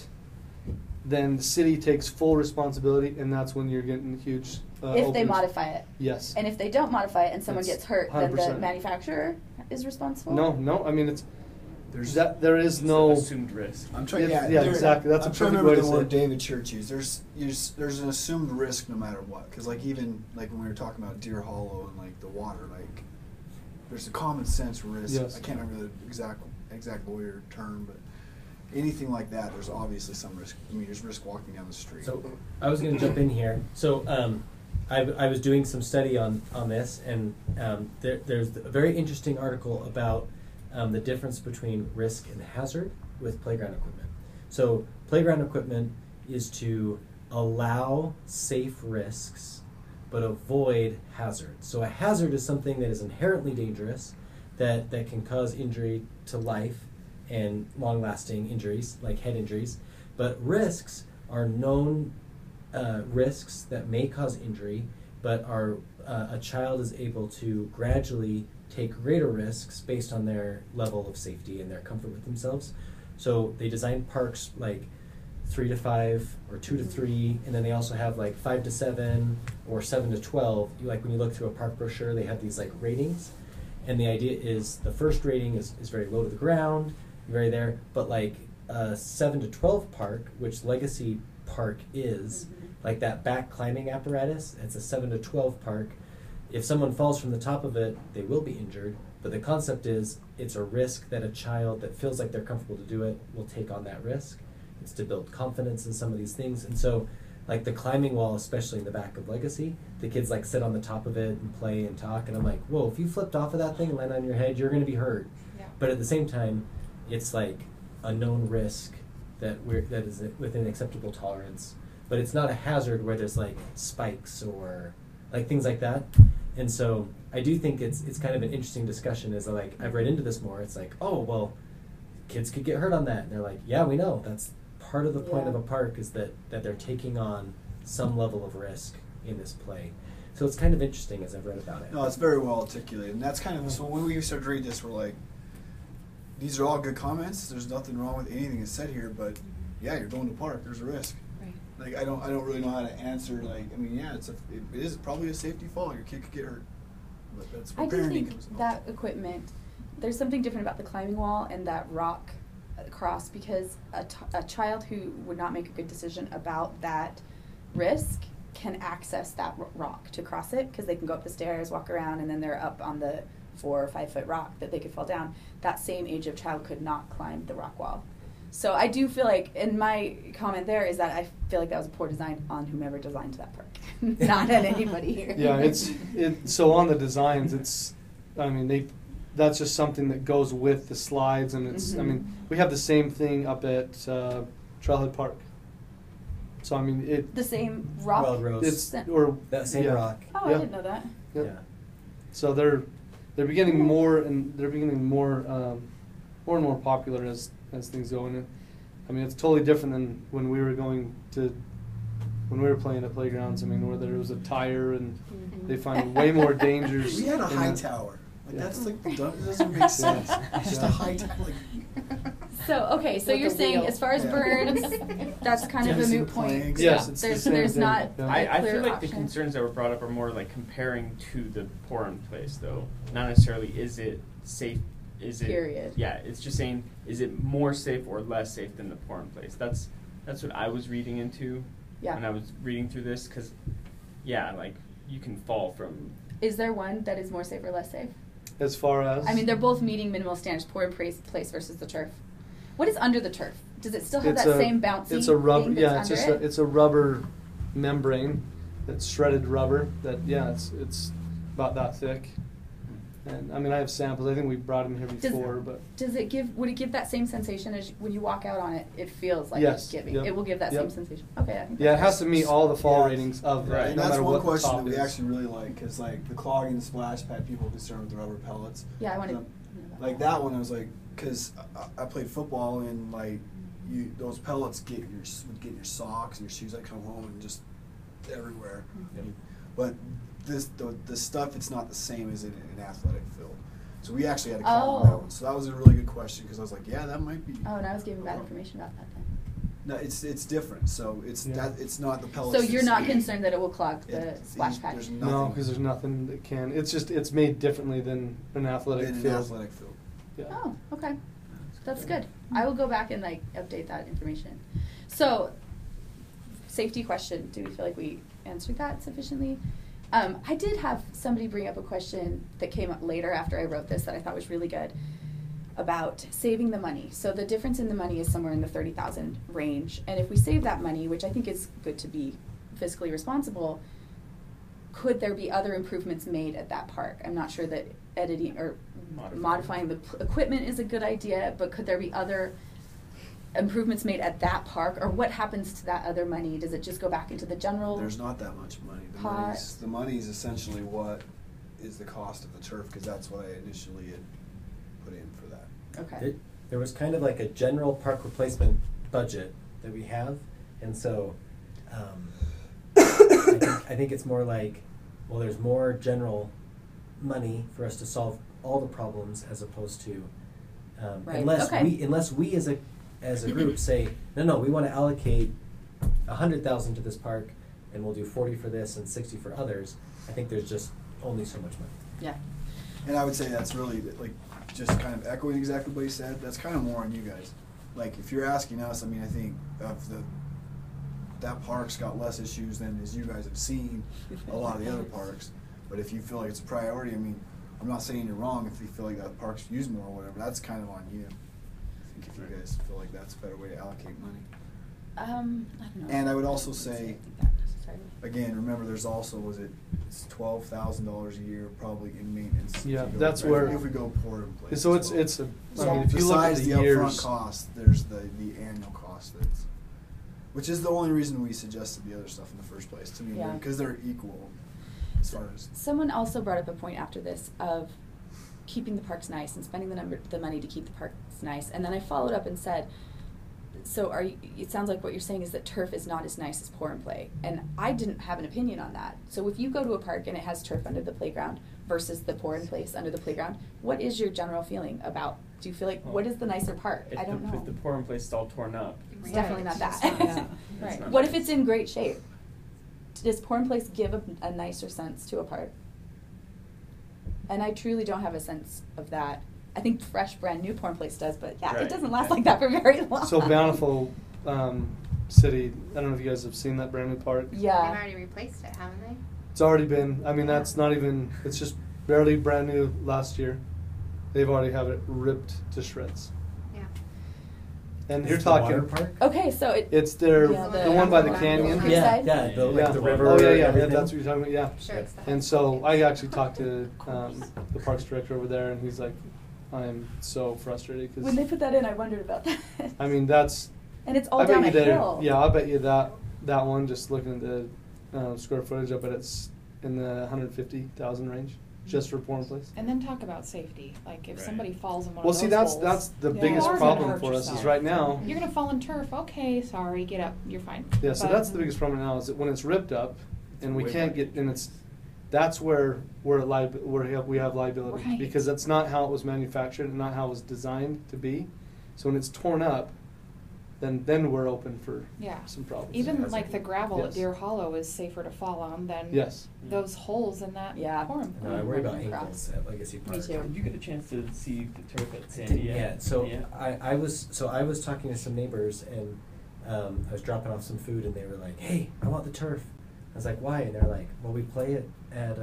then the city takes full responsibility, and that's when you're getting huge. If they opens. modify it. Yes. And if they don't modify it and someone It's gets hurt, then the 100%. manufacturer is responsible? No. I mean, it's There's there is It's no. an assumed risk. I'm trying. Yeah, Yeah, exactly. That's I'm a trying to perfect remember way the to say word it. David Church used. There's an assumed risk no matter what. Because like even like when we were talking about Deer Hollow and like the water, like there's a common sense risk. Yes. I can't remember the exact lawyer term, but anything like that, there's obviously some risk. I mean, there's risk walking down the street. So I was going to jump in here. So I was doing some study on this, and there's a very interesting article about the difference between risk and hazard with playground equipment. So playground equipment is to allow safe risks but avoid hazards. So a hazard is something that is inherently dangerous, that can cause injury to life and long-lasting injuries, like head injuries. But risks are known risks that may cause injury, but a child is able to gradually take greater risks based on their level of safety and their comfort with themselves. So they design parks like 3 to 5 or 2 to 3, and then they also have like 5 to 7 or 7 to 12. Like when you look through a park brochure, they have these like ratings, and the idea is the first rating is very low to the ground, very there, but like a 7 to 12 park, which Legacy Park is, like that back climbing apparatus, it's a 7 to 12 park. If someone falls from the top of it, they will be injured, but the concept is it's a risk that a child that feels like they're comfortable to do it will take on that risk. It's to build confidence in some of these things. And so like the climbing wall, especially in the back of Legacy, the kids like sit on the top of it and play and talk, and I'm like, whoa, if you flipped off of that thing and land on your head, you're going to be hurt. Yeah. But at the same time, it's like a known risk that is within acceptable tolerance. But it's not a hazard where there's like spikes or like things like that. And so I do think it's kind of an interesting discussion. Is like I've read into this more. It's like, oh well, kids could get hurt on that, and they're like, yeah, we know that's part of the point of a park is that they're taking on some level of risk in this play. So it's kind of interesting as I've read about it. No, it's very well articulated, and that's kind of so when we started to read this, we're like, these are all good comments. There's nothing wrong with anything that's said here, but yeah, you're going to park. There's a risk. Right. Like I don't really know how to answer. Like I mean, yeah, it is probably a safety fall. Your kid could get hurt, but that's where I do parenting comes think in. that equipment, there's something different about the climbing wall and that rock cross, because a child who would not make a good decision about that risk can access that rock to cross it, because they can go up the stairs, walk around, and then they're up on the 4 or 5 foot rock that they could fall down. That same age of child could not climb the rock wall. So I do feel like, and my comment there is that I feel like that was a poor design on whomever designed that park, not on anybody here. Yeah, so on the designs, that's just something that goes with the slides, and it's. I mean, we have the same thing up at Trailhead Park. So I mean, the same rock. Wild Rose. It's or that same rock. Oh, yeah. I didn't know that. Yep. Yeah. So they're beginning more and more and more popular as things go. And I mean, it's totally different than when we were playing at playgrounds. I mean, where there was a tire and they find way more dangers. We had a high tower. Like that's like it doesn't make sense. It's just a high tower. Like, so you're saying as far as birds, that's kind of a moot point. Yes, it's the same there's thing. not. Yeah. I clear feel like option. the concerns that were brought up are more like comparing to the pouring place, though. Not necessarily is it safe. Is it? Period. Yeah, it's just saying is it more safe or less safe than the pouring place. That's what I was reading into when I was reading through this, because like you can fall from. Is there one that is more safe or less safe? As far as I mean, they're both meeting minimal standards. Pouring place versus the turf. What is under the turf? Does it still have that same bouncy? It's a rubber. Thing that's Yeah, under it's a rubber membrane. It's shredded rubber. It's about that thick. And I mean, I have samples. I think we brought them here before, but would it give that same sensation as when you walk out on it? It feels like yes, it's giving. Yep. It will give that Yep. same sensation. Okay, I think yeah, it that's has to meet all the fall ratings of Right. and no that's matter one what the question top that we is. actually really like, because like the clogging, the splash pad, people are concerned with the rubber pellets. Yeah, I want to. Like that one, I was like, because I played football and like those pellets would get in your socks and your shoes. I come home and just everywhere. Yep. But the stuff, it's not the same as in an athletic field. So we actually had to call on that one. So that was a really good question, because I was like, yeah, that might be. Oh, and I was giving bad information about that then. No, it's different. So it's it's not the pellets. So you're not it's- concerned that it will clog the it- splash pad? There's No, nothing because there's nothing that can. It's made differently than an athletic in an field. athletic field. Yeah. Oh, okay. That's good. I will go back and update that information. So, safety question. Do we feel like we answered that sufficiently? I did have somebody bring up a question that came up later after I wrote this that I thought was really good about saving the money. So the difference in the money is somewhere in the $30,000 range. And if we save that money, which I think is good to be fiscally responsible, could there be other improvements made at that park? I'm not sure that editing or modifying the equipment is a good idea, but could there be other improvements made at that park, or what happens to that other money? Does it just go back into the general? There's not that much money. pot? The money is essentially what is the cost of the turf, because that's what I initially had put in for that. Okay. There was kind of like a general park replacement budget that we have, and so I think it's more like, well, there's more general money for us to solve all the problems, as opposed to Right. unless we as a group say, no, we want to allocate $100,000 to this park, and we'll do 40 for this and 60 for others. I think there's just only so much money. Yeah. And I would say that's really, like, just kind of echoing exactly what he said. That's kind of more on you guys. Like, if you're asking us, I mean, I think that park's got less issues than as you guys have seen a lot of the other parks. But if you feel like it's a priority, I mean, I'm not saying you're wrong if you feel like that park's used more or whatever. That's kind of on you. I think if you guys feel like that's a better way to allocate money. I don't know. And I would also wouldn't say, I think that necessarily. again, remember there's also, it's $12,000 a year probably in maintenance. if Yeah, you go- that's if where- we go port in place. So as well. it's a, So I mean, if you look at besides the upfront years, cost, there's the annual cost that's, which is the only reason we suggested the other stuff in the first place to me, Yeah. because they're equal as far as. Someone also brought up a point after this of keeping the parks nice and spending the money to keep the parks nice. And then I followed up and said, so it sounds like what you're saying is that turf is not as nice as pour and play. And I didn't have an opinion on that. So if you go to a park and it has turf under the playground versus the pour and place under the playground, what is your general feeling about, do you feel like, what is the nicer part? I don't know. If the pour in place is all torn up. It's definitely not that. Yeah. Right. not What if nice. it's in great shape? Does pour and place give a nicer sense to a park? And I truly don't have a sense of that. I think fresh, brand new pour and place does, but yeah, Right. it doesn't last like that for very long. so Bountiful City, I don't know if you guys have seen that brand new park. They've Yeah. already replaced it, haven't they? It's already been, I mean, that's not even, it's just barely brand new last year. They've already have it ripped to shreds. Yeah. And Is you're it the water talking, park? Okay, so it's their, Yeah, the one by the canyon. Yeah. Yeah, Side? yeah, the, like Yeah. the river. Oh, yeah, yeah, everything. that's what you're talking about, yeah. Sure, it's the And so I actually talked to the parks director over there, and he's like, I am so frustrated when they because, put that in, I wondered about that. I mean, that's, And it's all I bet down you a that, hill. yeah, I bet you that one, just looking at the square footage of it, it's in the 150,000 range, just for pour and place. And then talk about safety, like if Right. somebody falls in one Well, of those see, that's holes, the you biggest are gonna problem hurt for us is yourself. right now. You're gonna fall in turf, okay, sorry, get up, you're fine. Yeah, so But- that's the biggest problem now is that when it's ripped up, and we Way can't more get, and it's, that's where we have liability Right. because that's not how it was manufactured and not how it was designed to be. So when it's torn up, then we're open for Yeah. some problems. Even like the gravel at Yes. Deer Hollow is safer to fall on than Yes. those holes in that Yeah. form. No, I worry about Running across. ankles at Legacy Park. Me too. Did you get a chance to see the turf at I Sandy didn't yet. So Yeah. I was talking to some neighbors and I was dropping off some food and they were like, "Hey, I want the turf." I was like, "Why?" And they're like, "Well, we play it at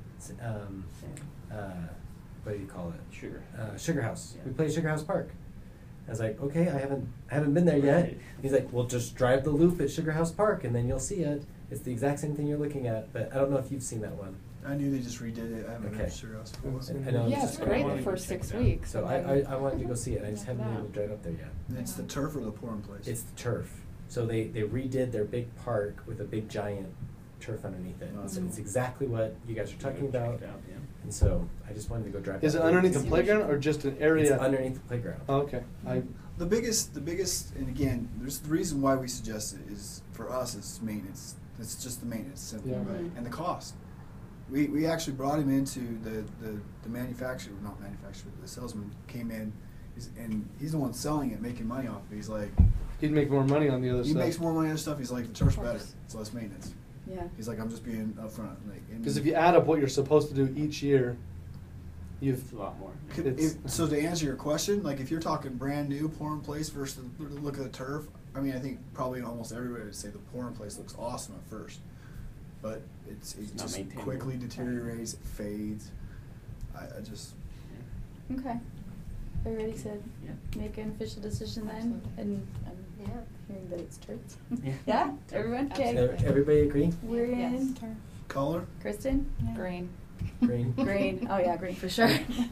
what do you call it? Sugar House. Yeah. We play Sugar House Park." I was like, "Okay, I haven't been there yet." Right. He's like, "Well, just drive the loop at Sugar House Park and then you'll see it. It's the exact same thing you're looking at." But I don't know if you've seen that one. I knew they just redid it. I haven't Okay. been sure else before. I know Yeah, it's it's just great wanted the to first check 6 it out. weeks. So and then I wanted to go see it. I just after haven't been that. able to drive up there yet. It's the turf or the pour in place? It's the turf. So they redid their big park with a big giant turf underneath it. So it's exactly what you guys are talking about. And so I just wanted to go drive. Is it that underneath to the see playground what- or just an area? It's underneath the playground. Oh, okay. The biggest, and again, there's the reason why we suggest it is for us it's maintenance. It's just the maintenance, simple, Yeah. Mhm. and the cost. We actually brought him into the manufacturer, not manufacturer, the salesman came in, and he's the one selling it, making money off it. He's like, He'd make more money on the other he stuff. makes more money on stuff. He's like, the turf's Of better, course. it's less maintenance. Yeah. He's like, I'm just being upfront. Like, Because if you add up what you're supposed to do each year, It's a lot more. So to answer your question, like if you're talking brand new pour in place versus the look of the turf, I mean, I think probably almost everybody would say the pour in place looks awesome at first, but it It's not just maintainable. quickly deteriorates, it fades. I just Okay. Are you ready to Yeah. make an official decision then? Absolutely. And I'm Yeah. hearing that it's turf. Yeah. Yeah? Everyone? Okay. Absolutely. Everybody agree? We're Yes. in. Turf. color. Kristen? Green. Green. Green. Oh yeah, green for sure.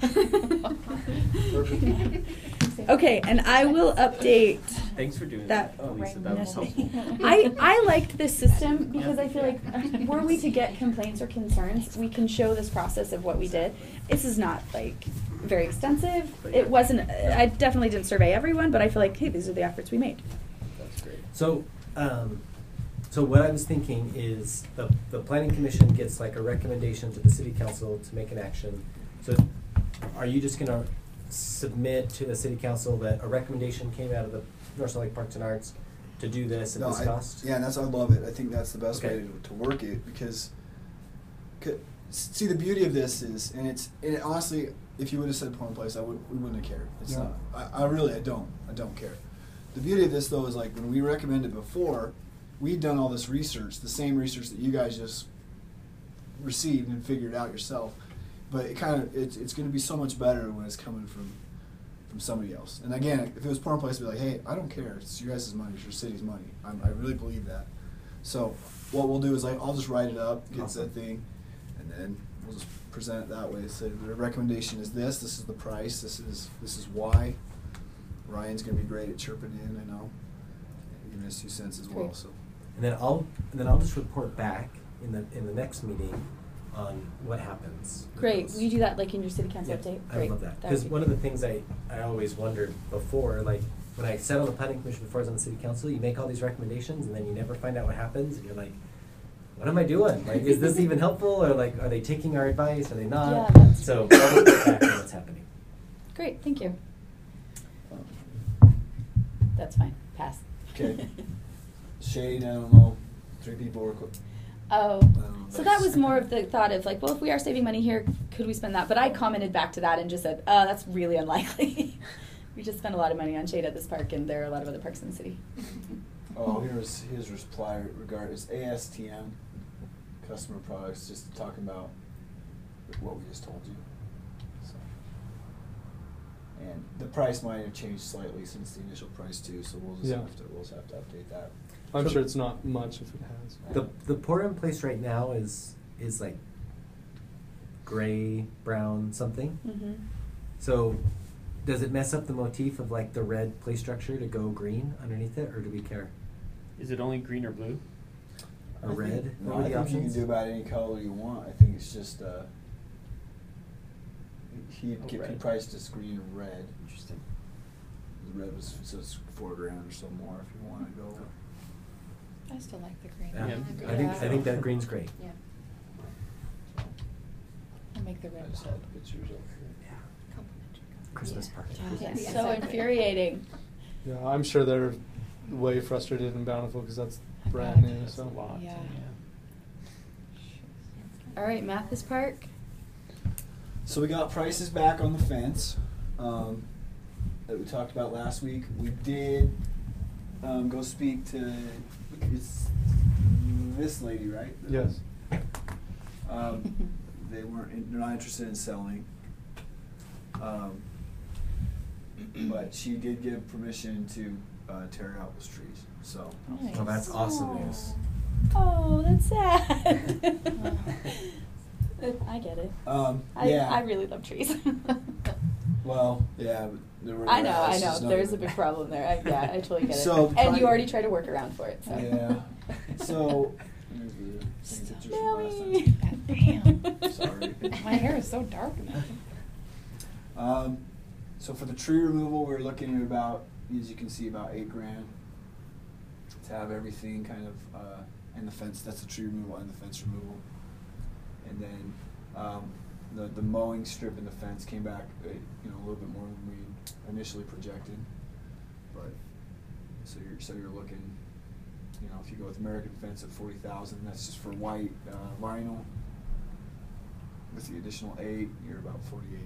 Perfect. Okay, and I will update. Thanks for doing That- that. Lisa, that was helpful. I liked this system because I feel like were we to get complaints or concerns, we can show this process of what we did. This is not like very extensive. It wasn't. I definitely didn't survey everyone, but I feel like hey, these are the efforts we made. That's great. So, so what I was thinking is the planning commission gets like a recommendation to the city council to make an action. So, are you just gonna submit to the city council that a recommendation came out of the North Salt Lake Parks and Arts to do this at this cost? Yeah, and I love it. I think that's the best Okay. way to work it because, see, the beauty of this is, and honestly, if you would have said pour in place, we wouldn't have cared. It's No. not. I really don't care. The beauty of this though is like when we recommended before, we'd done all this research, the same research that you guys just received and figured out yourself. But it's going to be so much better when it's coming from from somebody else. And again, if it was Porter Place, I'd be like, hey, I don't care. It's your guys' money. It's your city's money. I really believe that. So what we'll do is I'll just write it up, get that thing, and then we'll just present it that way. So the recommendation is this. This is the price. This is why. Ryan's gonna be great at chirping in. I know. Giving his 2 cents as well. Great. So. And then I'll just report back in the next meeting on what happens. with Great. those. Will you do that like in your city council Yeah, update? I Great. love that. would Because be one of the great. things I always wondered before, like when I sat on the planning commission before I was on the city council, you make all these recommendations and then you never find out what happens, and you're like, what am I doing? Like, is this even helpful, or like, are they taking our advice? Are they not? Yeah, that's so true. I'll report back on what's happening. Great, thank you. That's fine. Pass. Okay. Shade, I don't know. 3 people were. Oh, so that was more of the thought of like, well, if we are saving money here, could we spend that? But I commented back to that and just said, that's really unlikely. We just spend a lot of money on shade at this park, and there are a lot of other parks in the city. Oh, here's his reply regarding it's ASTM, customer products, just talking about what we just told you. So, and the price might have changed slightly since the initial price too, so we'll just have to update that. I'm So- sure it's not much if it has. The pour-in place right now is like gray, brown, something. Mm-hmm. So does it mess up the motif of like the red play structure to go green underneath it, or do we care? Is it only green or blue? Or red? No, What were I the think you can options? do about any color you want. I think it's just he'd red. priced just green and red. Interesting. The red was so it's $4,000 or so more if you want to go. I still like the green. Yeah. Yeah. I think that green's great. Yeah. I'll make the red I just pop. had the pictures over here. Christmas party. It's Yes. so infuriating. Yeah, I'm sure they're way frustrated in Bountiful because that's brand new. That's a So lot. Yeah. All right, Mathis Park. So we got prices back on the fence that we talked about last week. We did go speak to it's this lady, right? yes, They're not interested in selling, but she did give permission to tear out those trees. So Nice. Well, that's awesome news. Oh, that's sad. I get it. yeah. I really love trees. Well, yeah, but there were. I know. it's just There's a another- big problem there. I totally get it. So And you pri- already tried to work around for it. So. Yeah. So. here's the same pictures from last Really? Damn. Sorry. My hair is so dark now. So for the tree removal, we're looking at about, as you can see, about $8,000 to have everything kind of, and the fence. That's the tree removal and the fence removal. And then the mowing strip and the fence came back, a little bit more than we initially projected. But so you're looking, if you go with American Fence at $40,000, that's just for white vinyl. With the additional 8, you're about 48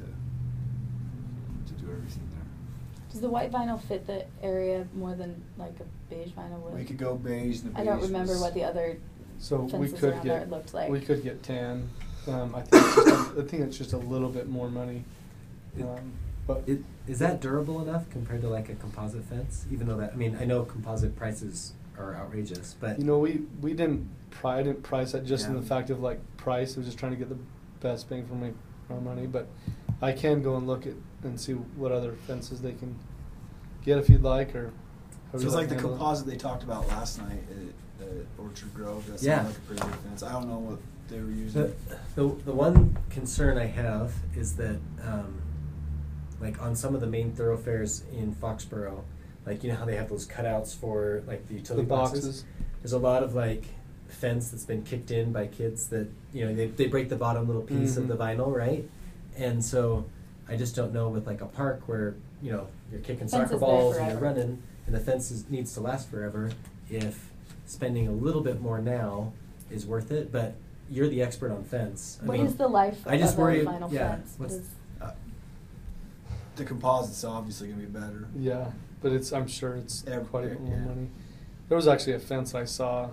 to do everything there. Does the white vinyl fit the area more than like a beige vinyl would? We could go beige. And the I don't beige remember was- what the other so we fences could around there get looked like. we could get tan. I think it's just a little bit more money. But Is that durable enough compared to like a composite fence? Even though I know composite prices are outrageous, but we didn't price it just in Yeah. the fact of like price. We were just trying to get the best bang for our money. But I can go and look at and see what other fences they can get if you'd like, or. So it's like the composite they talked about last night at Orchard Grove. That Yeah. sounded like a pretty good fence. I don't know what they were using. the one concern I have is that like on some of the main thoroughfares in Foxborough, like how they have those cutouts for like the utility The boxes. There's a lot of like fence that's been kicked in by kids that they break the bottom little piece of Mhm. the vinyl, right? And so I just don't know with like a park where you're kicking Fence soccer is there balls and you're forever. running and the fence needs to last forever, if spending a little bit more now is worth it. But you're the expert on fence. What is the life I just of worry, a vinyl yeah, fence? What what's- is- The composite's obviously going to be better. Yeah, but I'm sure it's quite a bit more yeah. money. There was actually a fence I saw,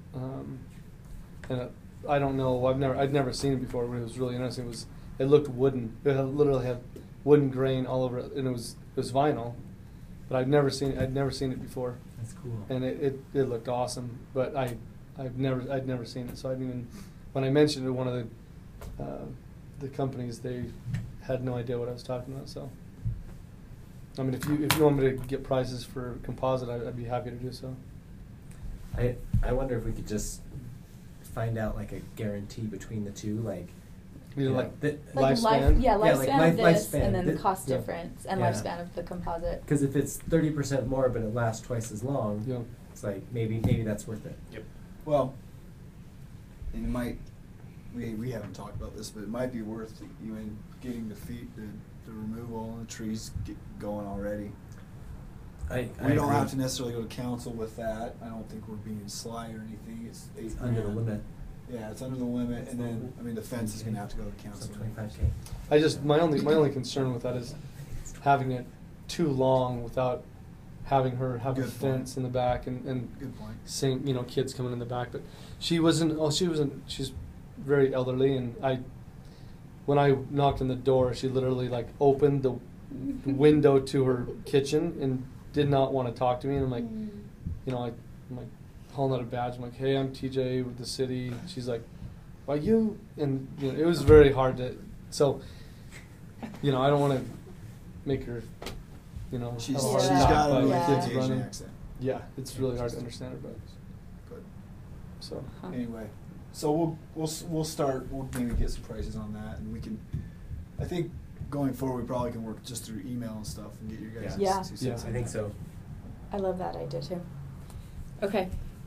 and I don't know. I'd never seen it before, but it was really interesting. It looked wooden. It literally had wooden grain all over it, and it was vinyl, but I'd never seen it before, That's cool. and it looked awesome. But I'd never seen it, so I didn't even, when I mentioned it to one of the companies, they had no idea what I was talking about. So, I mean, if you want me to get prices for composite, I'd be happy to do so. I wonder if we could just find out like a guarantee between the two, like You know, like lifespan. Lifespan of this, lifespan. and then the Th- cost yeah. difference, and Yeah. lifespan of the composite. Because if it's 30% more, but it lasts twice as long, Yeah. it's like maybe that's worth it. Yep. Well, and it might, we haven't talked about this, but it might be worth even getting the removal and the trees going already. I We don't agree. have to necessarily go to council with that. I don't think we're being sly or anything. It's It's $8 under the grand. limit. Yeah, it's under the limit, and then, I mean, the fence is gonna have to go to So council. 25K. my only concern with that is having it too long without having her have a Good fence point. in the back and Good point. seeing, kids coming in the back. But she's very elderly, and when I knocked on the door, she literally like opened the window to her kitchen and did not want to talk to me. And I'm like, I'm like holding out a badge. I'm like, hey, I'm TJ with the city. She's like, why you? And it was very hard to. So, I don't want to make her, She's have a hard Yeah. time got a by really Yeah. good kids Asian running. accent. Yeah, it's really hard to understand her, But so. Huh. anyway, so we'll start. We'll maybe get some prices on that, and we can. I think going forward, we probably can work just through email and stuff and get your guys' Yeah. 2 cents Yeah. on I think that. so. I love that idea too. Okay.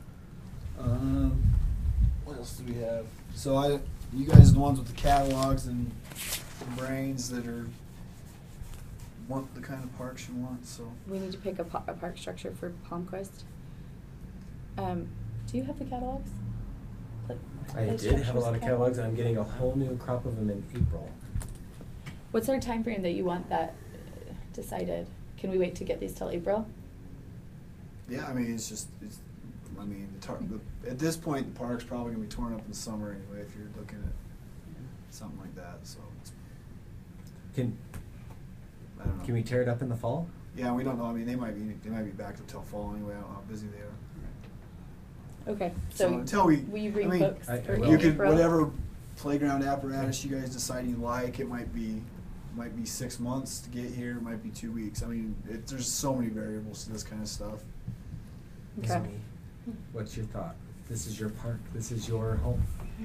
What else do we have? So you guys are the ones with the catalogs and the brains that want the kind of parks you want. So We need to pick a park structure for Palmquist. Do you have the catalogs? I did have a lot of catalogs, and I'm getting a whole new crop of them in April. What's our time frame that you want that decided? Can we wait to get these till April? yeah, I mean at this point the park's probably gonna be torn up in the summer anyway if you're looking at something like that. So Can I don't know. we tear it up in the fall? Yeah, we don't know. I mean, they might be back until fall anyway. I don't know how busy they are. Okay, So so until we, will you I bring mean, books I for will. you could April? whatever playground apparatus you guys decide you like. It might be 6 months to get here. It might be 2 weeks. I mean, there's so many variables to this kind of stuff. Okay. Izzy, what's your thought? This is your park. This is your home.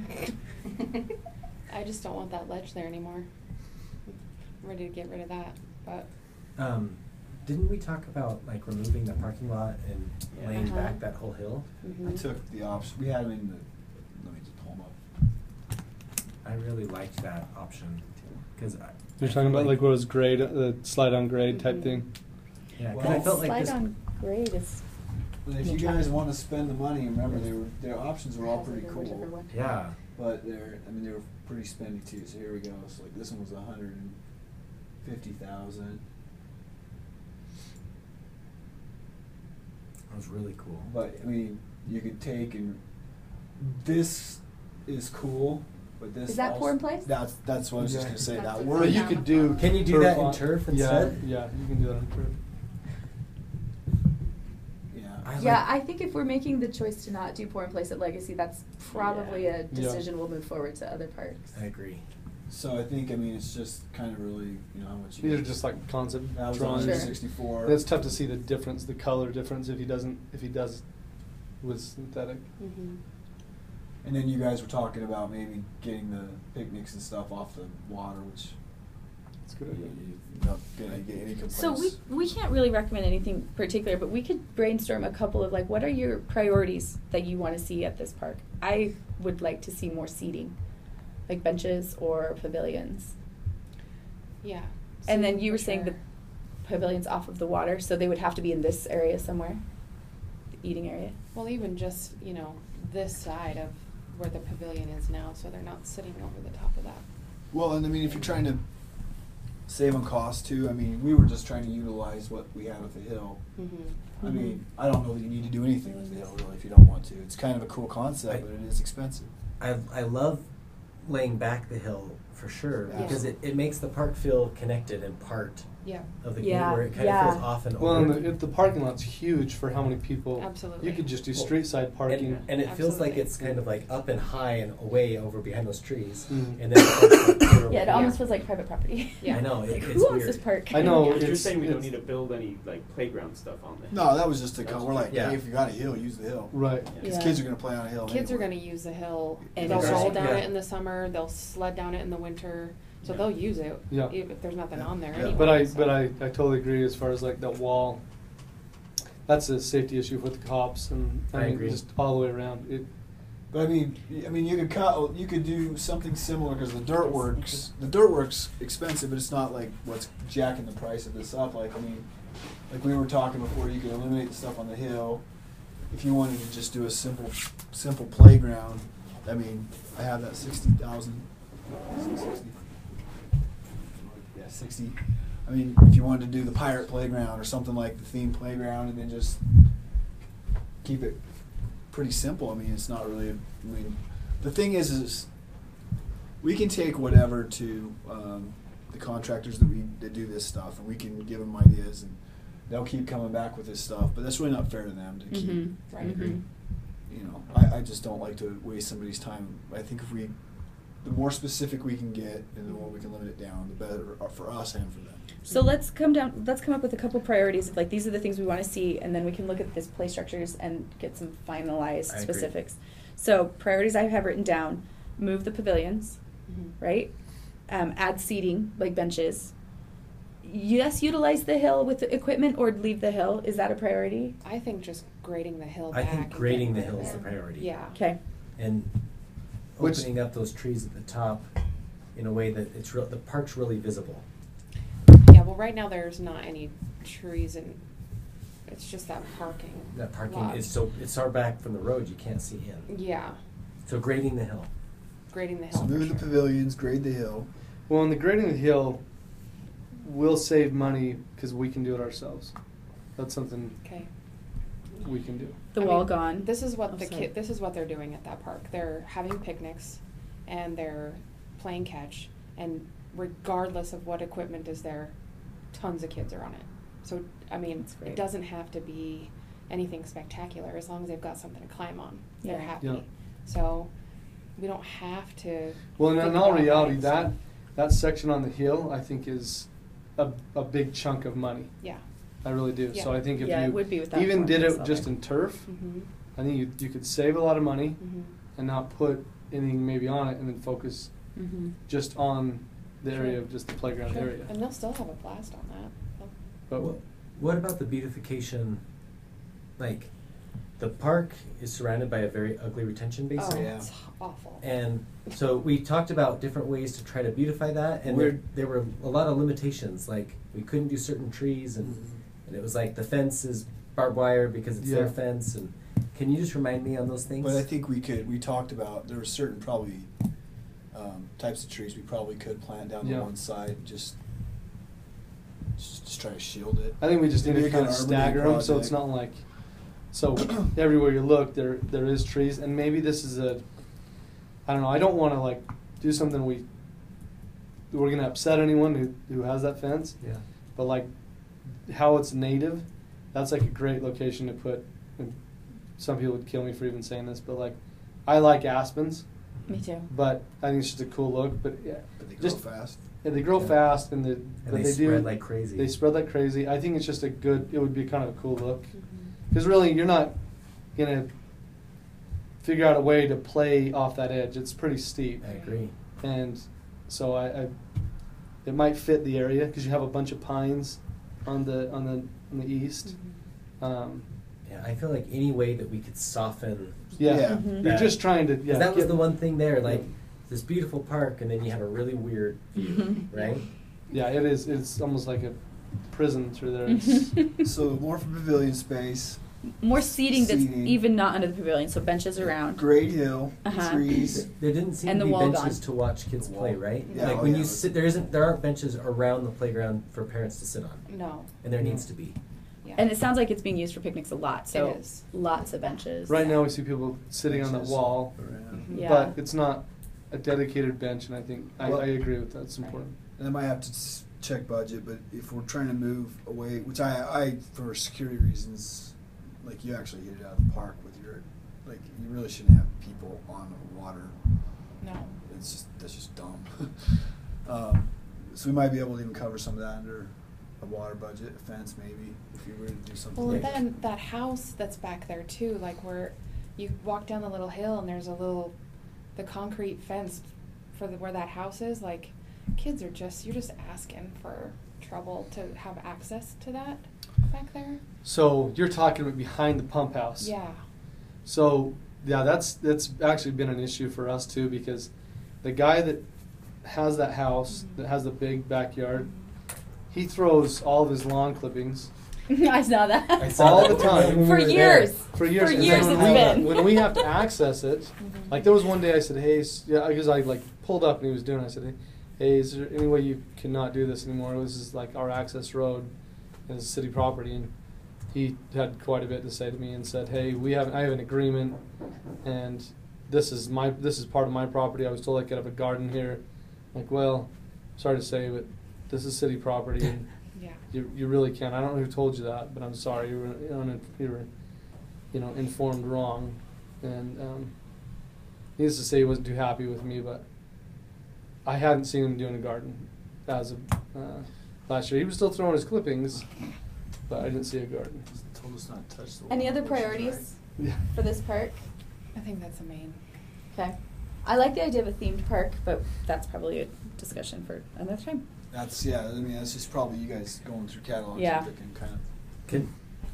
I just don't want that ledge there anymore. I'm ready to get rid of that, but Didn't we talk about like removing the parking lot and laying Uh-huh. back that whole hill? Mhm. I took the option. We had them in the. Let me just pull them up. I really liked that option because You're talking about like what was grade, the slide on grade type Mhm. thing. yeah, 'cause Well, I felt like Slide this. on grade is. But if you guys want to spend the money, remember their options were all pretty Whichever cool. one. Yeah, But they were pretty spendy too. So here we go. So like this one was 150,000. that was really cool. But I mean, you could take this is cool, but this Is that also- pour in place? That's what I was just Yeah. gonna say. That's That what work. But you could do. Can you do that in on- turf Yeah, instead? yeah, you can do that on turf. Yeah. Yeah, I think if we're making the choice to not do pour in place at Legacy, that's probably a decision we'll move forward to other parks. I agree. So I think it's just kind of really how much. You These are get. just like concept That was drawings. Sure. 164. And it's tough to see the difference, the color difference if he does with synthetic. mm-hmm. And then you guys were talking about maybe getting the picnics and stuff off the water, which It's a good idea. you don't get any complaints. So we can't really recommend anything particular, but we could brainstorm a couple of like, what are your priorities that you want to see at this park? I would like to see more seating, like benches or pavilions. Yeah. And then seating you were for saying the sure. pavilions off of the water, so they would have to be in this area somewhere, the eating area. Well, even just, this side of where the pavilion is now, so they're not sitting over the top of that. Well, and I mean, if you're trying to save on cost too, I mean, we were just trying to utilize what we have at the hill. Mm-hmm. I mean, I don't know that you need to do anything with the hill really if you don't want to. It's kind of a cool concept, but it is expensive. I love laying back the hill for sure, Yeah. because it makes the park feel connected and part Yeah. of the Yeah, community, where it kind yeah. of feels off and Well, over. and the parking lot's huge for how many people. Absolutely. You could just do Well, street side parking. And it feels like Absolutely. it's kind of like up and high and away over behind those trees. Mhm. And then Yeah, it almost feels like private property. Yeah. I know, Like, it's who owns weird. this park? I know. But you're It's- saying we don't it's- need to build any like playground stuff on there. No, that was just to come. We're like, Yeah. hey, if you got a hill, use the hill. Right. Because Yeah. kids are gonna play on a hill. Kids are anyway. going to use the hill. And They'll it's roll right. down Yeah. it in the summer. They'll sled down it in the winter. So they'll use it. Yeah. Even if there's nothing Yeah. on there. Yeah. Anyway, But so. I totally agree as far as like that wall. That's a safety issue with the cops and I agree. just all the way around. But I mean, you could cut. You could do something similar because the dirt works expensive, but it's not like what's jacking the price of this up. Like I mean, like we were talking before, you could eliminate the stuff on the hill. If you wanted to just do a simple playground, I mean, I have that 60,000. 60. Yeah, 60. I mean, if you wanted to do the pirate playground or something like the theme playground, and then just keep it pretty simple. I mean, it's not really. I mean, the thing is we can take whatever to the contractors that do this stuff, and we can give them ideas, and they'll keep coming back with this stuff. But that's really not fair to them to keep. Mhm. Right. Mhm. You know, I just don't like to waste somebody's time. I think the more specific we can get, and the more we can limit it down, the better for us and for them. So let's come up with a couple priorities of like these are the things we want to see, and then we can look at this play structures and get some finalized I agree. specifics. So priorities I have written down: move the pavilions, Mhm. right? Add seating like benches. Yes, utilize the hill with the equipment or leave the hill. Is that a priority? I think just grading the hill I back. think and grading the getting hill is the there. priority. Yeah. Okay. And Which- opening up those trees at the top in a way that the park's really visible. Yeah, well, right now there's not any trees and it's just that parking. That parking lot. is it's far back from the road, you can't see in. Yeah, So grading the hill. grading the hill. So for move the sure. pavilions, grade the hill. Well, in the grading the hill, we'll save money because we can do it ourselves. That's something Okay. we can do. The I wall mean, gone. This is what Oh, the sorry. kid. This is what they're doing at that park. They're having picnics, and they're playing catch. And regardless of what equipment is there, tons of kids are on it. So I mean, That's great. it doesn't have to be anything spectacular as long as they've got something to climb on. They're Yeah. happy. Yeah. So we don't have to. Well, in think all about reality, adding that stuff. that section on the hill, I think, is a big chunk of money. Yeah. I really do. So Yeah. I think if Yeah, it you would be with that even did form it that's just out there. in turf, Mhm. I think you could save a lot of money Mhm. and not put anything maybe on it, and then focus Mm-hmm. just on the area Sure. of just the playground Sure. area. And they'll still have a blast on that. They'll- But What about the beautification? Like, the park is surrounded by a very ugly retention basin. Oh, Yeah. it's awful. And so we talked about different ways to try to beautify that, and there were a lot of limitations. Like we couldn't do certain trees, and it was like the fence is barbed wire because it's their Yeah. fence. And can you just remind me on those things? But I think we talked about, there were certain probably types of trees we probably could plant down Yeah. to one side, just try to shield it. I think we just need Maybe to a kind of good arborvitae stagger them so it's project. not like, so everywhere you look there is trees, and maybe this is I don't know, I don't want to like do something we're gonna upset anyone who has that fence, yeah. but like how it's native, that's like a great location to put. And some people would kill me for even saying this, but like I like aspens, Me too. but I think it's just a cool look. But yeah, But they grow just fast. yeah, they grow Yeah. fast, and And but they do spread like crazy. They spread like crazy. I think it's just it would be kind of a cool look. Mhm. Because really, you're not gonna figure out a way to play off that edge. It's pretty steep, I agree. and so it might fit the area because you have a bunch of pines on the east. Mhm. Yeah, I feel like any way that we could soften. Yeah, Yeah. Mhm. you're just trying to. 'Cause Yeah, that was get- the one thing there, like this beautiful park, and then you have a really weird view, Mhm. right? Yeah, it is. It's almost like a prison through there. It's, So more for pavilion space, More seating that's Seating. even not under the pavilion, so benches around. grade hill, Uh-huh. trees. There didn't seem And to the be wall benches gone. to watch kids play, right? Yeah, like oh when yeah. you sit, there aren't benches around the playground for parents to sit on, No. and there needs to be. Yeah. And it sounds like it's being used for picnics a lot, so It is. lots of benches. right now, we see people sitting on the Benches. wall, Mhm. Yeah. but it's not. a dedicated bench, and I think Well- I agree with that. It's important. And I might have to check budget, but if we're trying to move away, which I for security reasons, like you actually hit it out of the park with your, like you really shouldn't have people on water. No. That's just dumb. So we might be able to even cover some of that under a water budget, a fence maybe, if you were to do something. Well, like then that house that's back there too, like where you walk down the little hill and there's the concrete fence for where that house is, like kids are you're just asking for trouble to have access to that back there. So you're talking about behind the pump house. Yeah. So yeah, that's actually been an issue for us too, because the guy that has that house that has the big backyard, he throws all of his lawn clippings I saw that. I saw all that the time. when we For were there. years. For years. For And years then it's when been. when we have to access it, like there was one day I said, hey, yeah, because I like pulled up and he was doing it. I said, hey, is there any way you cannot do this anymore? This is like our access road and it's city property. And he had quite a bit to say to me and said, hey, I have an agreement and this is part of my property. I was told I could have a garden here. I'm like, well, sorry to say, but this is city property and Yeah. you really can't. I don't know who told you that, but I'm sorry. You were informed wrong. And needless to say, he wasn't too happy with me, but I hadn't seen him doing a garden as of last year. He was still throwing his clippings, but I didn't see a garden. Told us not to touch the Any water other bushes, priorities Yeah. for this park? I think that's a main. Okay. I like the idea of a themed park, but that's probably a discussion for another time. That's just probably you guys going through catalogs Yeah. and picking kind of. Can,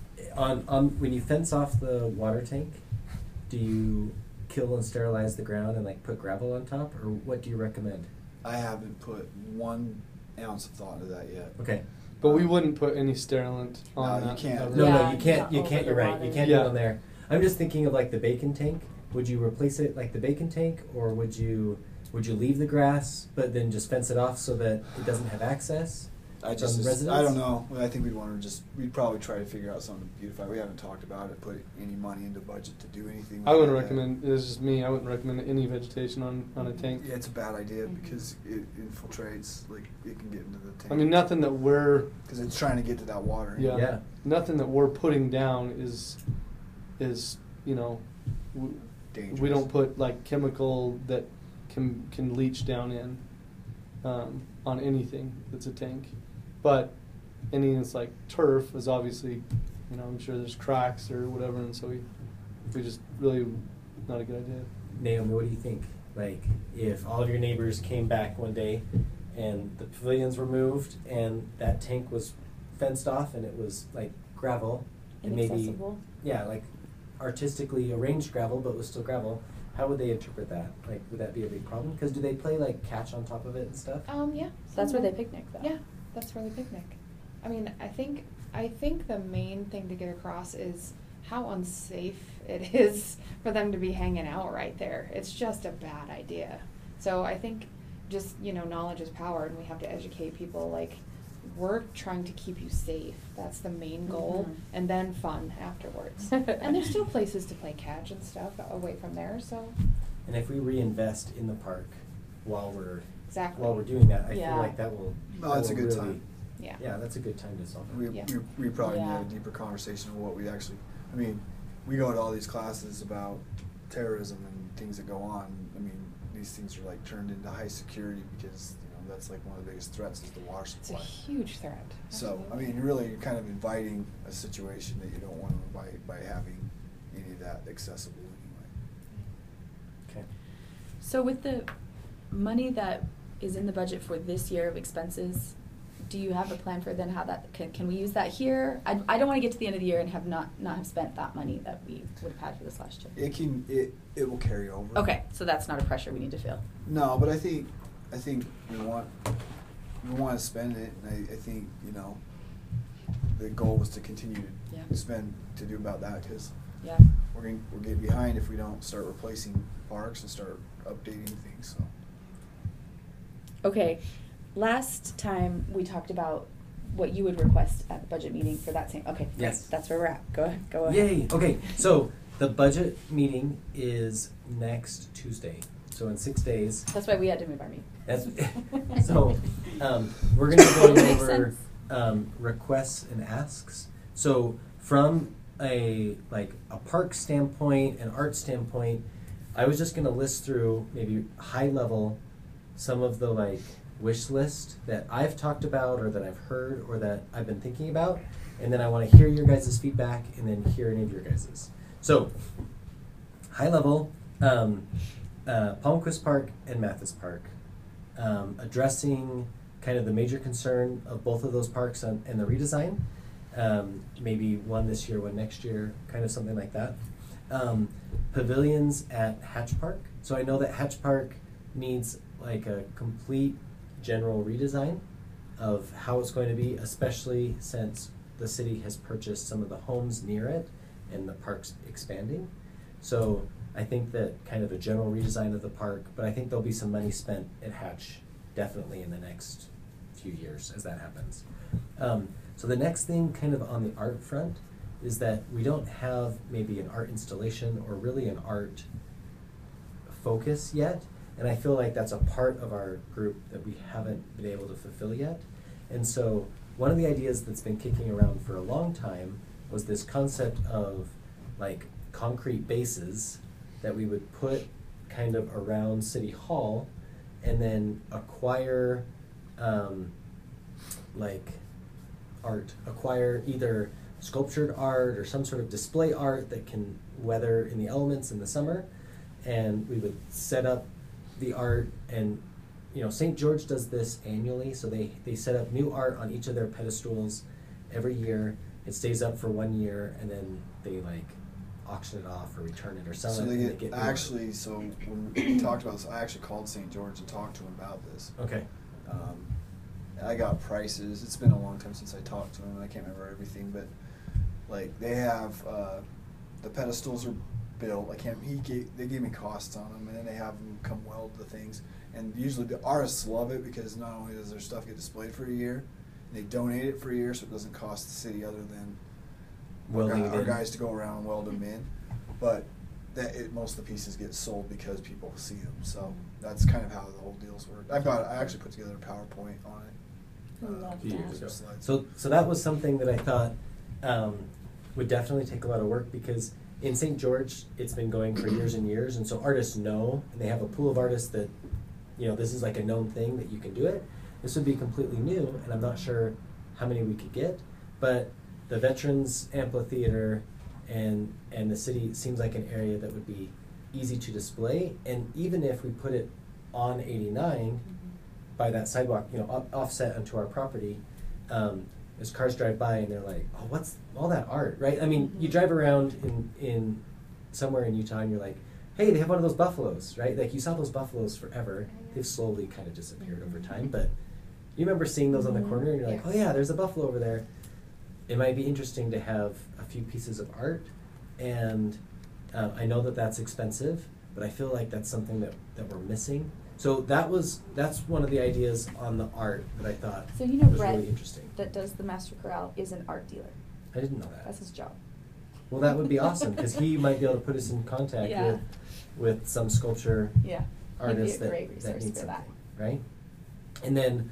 on when you fence off the water tank, do you kill and sterilize the ground and like put gravel on top, or what do you recommend? I haven't put 1 ounce of thought into that yet. Okay. But we wouldn't put any sterilant on No, that. you can't. ever. No, Yeah, you can't. not You over can't. the You're right. water. You can't Yeah. do it on there. I'm just thinking of like the bacon tank. Would you replace it like the bacon tank, or would you leave the grass but then just fence it off so that it doesn't have access? I from just, residents? I don't know. I think we'd probably try to figure out something to beautify. We haven't talked about it, put any money into budget to do anything. I wouldn't like recommend. This is just me. I wouldn't recommend any vegetation on a tank. that. Yeah, it's a bad idea Mhm. because it infiltrates. Like it can get into the tank. I mean, nothing that we're because it's trying to get to that water. Yeah. Yeah. nothing that we're putting down is Dangerous. we don't put like chemical that can leach down in on anything that's a tank. But anything that's like turf is obviously, I'm sure there's cracks or whatever, and so we just really not a good idea. Naomi, what do you think? Like, if all of your neighbors came back one day and the pavilions were moved and that tank was fenced off and it was like gravel and maybe, Inaccessible. yeah, like artistically arranged gravel, but was still gravel, how would they interpret that? Like, would that be a big problem? Because do they play like catch on top of it and stuff? Yeah. That's where some they of them. picnic, though. Yeah, that's where they picnic. I mean, I think the main thing to get across is how unsafe it is for them to be hanging out right there. It's just a bad idea. So I think just, knowledge is power, and we have to educate people, like, we're trying to keep you safe. That's the main goal, Mhm. and then fun afterwards. And there's still places to play catch and stuff away from there, so. And if we reinvest in the park while we're Exactly. doing that, I Yeah. feel like that will. No, that that's a will good really- time. Yeah. Yeah, that's a good time to solve it. We probably Yeah. need a deeper conversation of what we actually. I mean, we go to all these classes about terrorism and things that go on. I mean, these things are like turned into high security because that's like one of the biggest threats is the water It's a supply. huge threat. So I Absolutely. mean, you're kind of inviting a situation that you don't want to invite by having any of that accessible anyway. Okay. So with the money that is in the budget for this year of expenses, do you have a plan for then how that, can we use that here? I don't want to get to the end of the year and have not have spent that money that we would have had for this last year. It will carry over. Okay, so that's not a pressure we need to feel. No, but I think we want to spend it, and I think the goal was to continue Yeah. to spend to do about that because Yeah. we're getting behind if we don't start replacing parks and start updating things. So Okay, last time we talked about what you would request at the budget meeting for that same, okay. Yes. That's where we're at. Go ahead. Yay! Okay, so the budget meeting is next Tuesday. So in 6 days. That's why we had to move our meeting. That's so. We're going to be going Makes over sense. requests and asks. So from a park standpoint, an art standpoint, I was just going to list through maybe high level some of the wish list that I've talked about or that I've heard or that I've been thinking about, and then I want to hear your guys' feedback and then hear any of your guys'. So high level, Palmquist Park and Mathis Park, addressing kind of the major concern of both of those parks and the redesign. Maybe one this year, one next year, kind of something like that. Pavilions at Hatch Park. So I know that Hatch Park needs a complete general redesign of how it's going to be, especially since the city has purchased some of the homes near it and the park's expanding. So I think that kind of a general redesign of the park, but I think there'll be some money spent at Hatch definitely in the next few years as that happens. So the next thing kind of on the art front is that we don't have maybe an art installation or really an art focus yet. And I feel like that's a part of our group that we haven't been able to fulfill yet. And so one of the ideas that's been kicking around for a long time was this concept of concrete bases that we would put kind of around City Hall and then acquire acquire either sculptured art or some sort of display art that can weather in the elements in the summer. And we would set up the art, and St. George does this annually, so they set up new art on each of their pedestals every year. It stays up for 1 year, and then they auction it off or return it or sell so it. They get actually. So when we talked about this, I actually called St. George and talked to him about this. Okay. I got prices. It's been a long time since I talked to him, and I can't remember everything, but they have the pedestals are built. They gave me costs on them, and then they have them come weld the things. And usually the artists love it because not only does their stuff get displayed for a year, they donate it for a year, so it doesn't cost the city other than our guys to go around and weld them in. But most of the pieces get sold because people see them. So that's kind of how the whole deals work. I actually put together a PowerPoint on it. Love that. Slides. So that was something that I thought would definitely take a lot of work, because in St. George it's been going for years and years, and so artists know, and they have a pool of artists that this is a known thing that you can do it. This would be completely new, and I'm not sure how many we could get, but the Veterans Amphitheater and the city seems like an area that would be easy to display. And even if we put it on 89 by that sidewalk, offset onto our property, as cars drive by and they're like, oh, what's all that art, right? I mean, you drive around in somewhere in Utah and you're like, hey, they have one of those buffaloes, right? You saw those buffaloes forever. They've slowly kind of disappeared over time, but you remember seeing those on the corner and you're like, oh yeah, there's a buffalo over there. It might be interesting to have a few pieces of art, and I know that that's expensive, but I feel like that's something that we're missing. So that's one of the ideas on the art that I thought So was Brett, really interesting. that does the Master Corral, is an art dealer. I didn't know that. That's his job. Well, that would be awesome, because he might be able to put us in contact Yeah. with some sculpture Yeah. artists He'd be a great that resource need for that. something, right? And then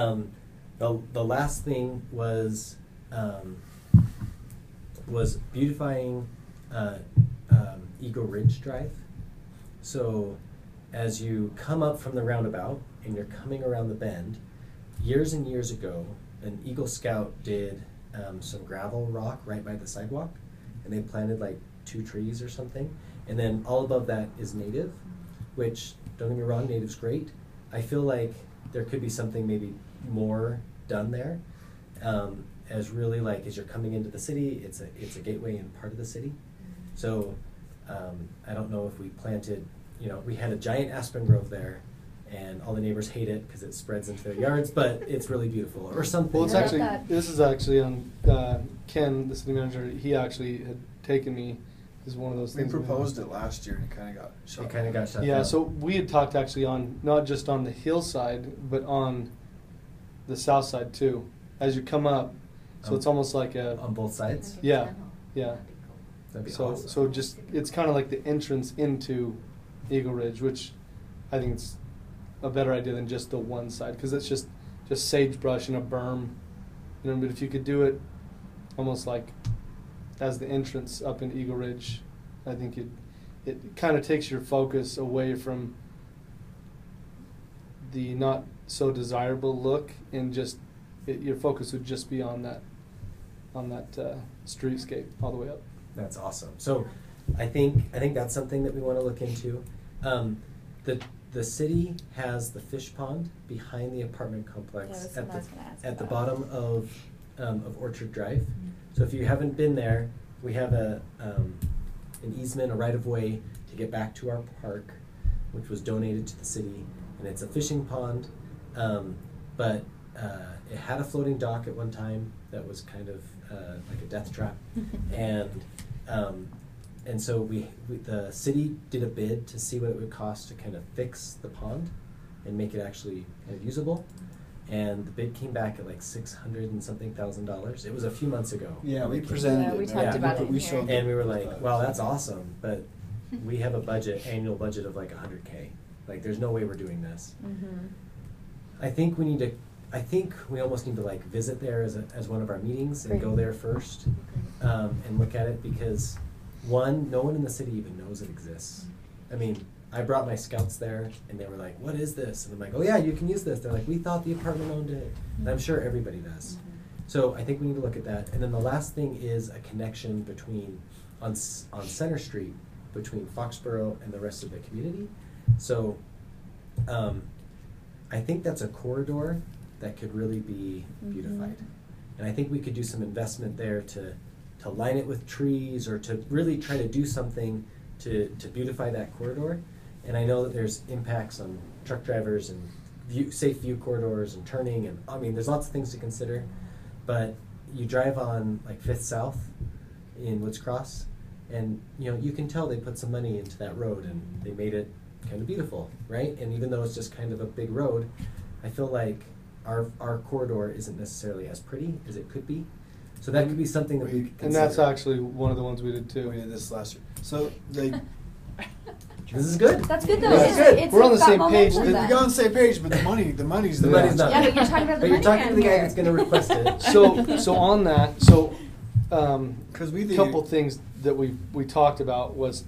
the last thing was beautifying Eagle Ridge Drive. So as you come up from the roundabout and you're coming around the bend, years and years ago, an Eagle Scout did some gravel rock right by the sidewalk, and they planted 2 trees or something, and then all above that is native, which, don't get me wrong, native's great. I feel like there could be something maybe more done there, as really as you're coming into the city, it's a gateway and part of the city. So I don't know if we planted, we had a giant aspen grove there, and all the neighbors hate it because it spreads into their yards, but it's really beautiful, or something. Well, it's I love actually, that. this is actually on Ken, the city manager. He actually had taken me as one of those We things. proposed it last year, and it kind of got shut It kind of got shut Yeah, down. so we had talked actually on, not just on the hillside, but on the south side too, as you come up. So it's almost like a, on both sides. yeah, yeah. That'd be So, awesome. so just, it's kind of like the entrance into Eagle Ridge, which I think it's a better idea than just the one side, because it's just sagebrush and a berm, you know. But if you could do it almost like as the entrance up in Eagle Ridge, I think it kind of takes your focus away from the not so desirable look, and just your focus would just be on that streetscape all the way up. That's awesome. So I think that's something that we want to look into. The city has the fish pond behind the apartment complex at the bottom of Orchard Drive. Mm-hmm. So if you haven't been there, we have an easement, a right of way to get back to our park, which was donated to the city, and it's a fishing pond, but it had a floating dock at one time that was kind of like a death trap, and so we the city did a bid to see what it would cost to kind of fix the pond and make it actually kind of usable, and the bid came back at like $600,000 and something. It was a few months ago. Yeah, we presented it. We talked about it We here. showed And we were like, wow, that's awesome, but we have a annual budget of like $100K. Like, there's no way we're doing this. Mm-hmm. I think we almost need to like visit there as one of our meetings and go there first, and look at it, because no one in the city even knows it exists. I mean, I brought my scouts there and they were like, what is this? And I'm like, oh yeah, you can use this. They're like, we thought the apartment owned it. And I'm sure everybody does. So I think we need to look at that. And then the last thing is a connection on Center Street between Foxborough and the rest of the community. So I think that's a corridor that could really be beautified. And I think we could do some investment there to line it with trees, or to really try to do something to beautify that corridor. And I know that there's impacts on truck drivers and safe view corridors and turning, and I mean, there's lots of things to consider. But you drive on like 5th South in Woods Cross, and you know, you can tell they put some money into that road and they made it kind of beautiful, right? And even though it's just kind of a big road, I feel like our corridor isn't necessarily as pretty as it could be. So that could be something that we could consider. And that's actually one of the ones we did too. We did this last year. So they. This is good. That's good though. That's It's- good. it's We're on the got same page. momentum We then. got on the same page, but the money's The there. money's not Yeah, there. but you're talking about the But you're money talking to the guy here. that's going to request it. So on that, Because we a think couple things that we talked about was,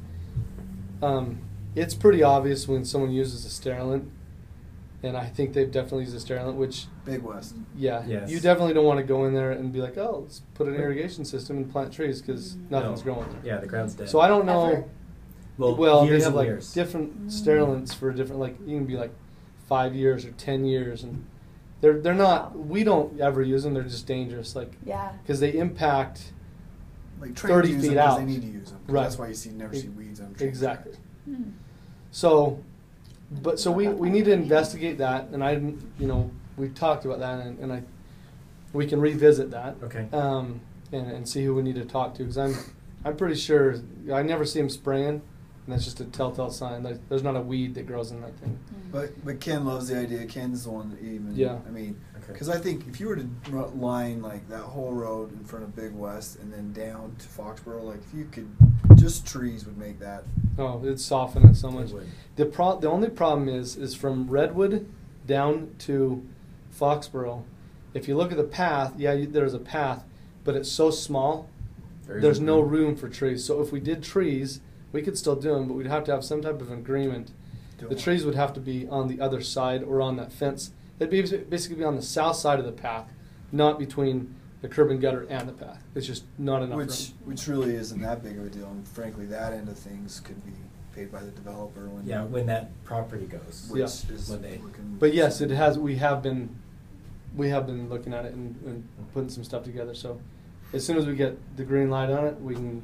it's pretty obvious when someone uses a sterilant, and I think they've definitely used a sterilant, which, Big West. yeah, Yes. you definitely don't want to go in there and be like, oh, let's put an irrigation system and plant trees, because nothing's No. growing. Yeah, the ground's dead. So I don't know. Ever. Well, they years have and like years. different sterilants for different, like you can be like 5 years or 10 years, and they're not. We don't ever use them. They're just dangerous, like Yeah. because they impact. Like 30 use feet them 'cause out. They need to use them. Right. That's why you never see weeds on trees. Exactly. Hmm. So, so we need to investigate that, and I didn't, we talked about that, and we can revisit that. Okay. And see who we need to talk to, because I'm pretty sure I never see them spraying, and that's just a telltale sign. There's not a weed that grows in that thing. But Ken loves the idea. Ken's the one that even. Yeah. I mean, Okay. because I think if you were to line like that whole road in front of Big West and then down to Foxborough, like if you could, just trees would make that. Oh, it'd soften it so much. It would. The only problem is from Redwood down to Foxborough. If you look at the path, there's a path, but it's so small. There's no room for trees. So if we did trees, we could still do them, but we'd have to have some type of agreement. The trees would have to be on the other side or on that fence. They'd basically be on the south side of the path, not between the curb and gutter and the path. It's just not enough room. Which really isn't that big of a deal, and frankly, that end of things could be paid by the developer when that property goes. which Yeah. is One day. looking- But yes, it has. We have been looking at it and putting some stuff together. So as soon as we get the green light on it, we can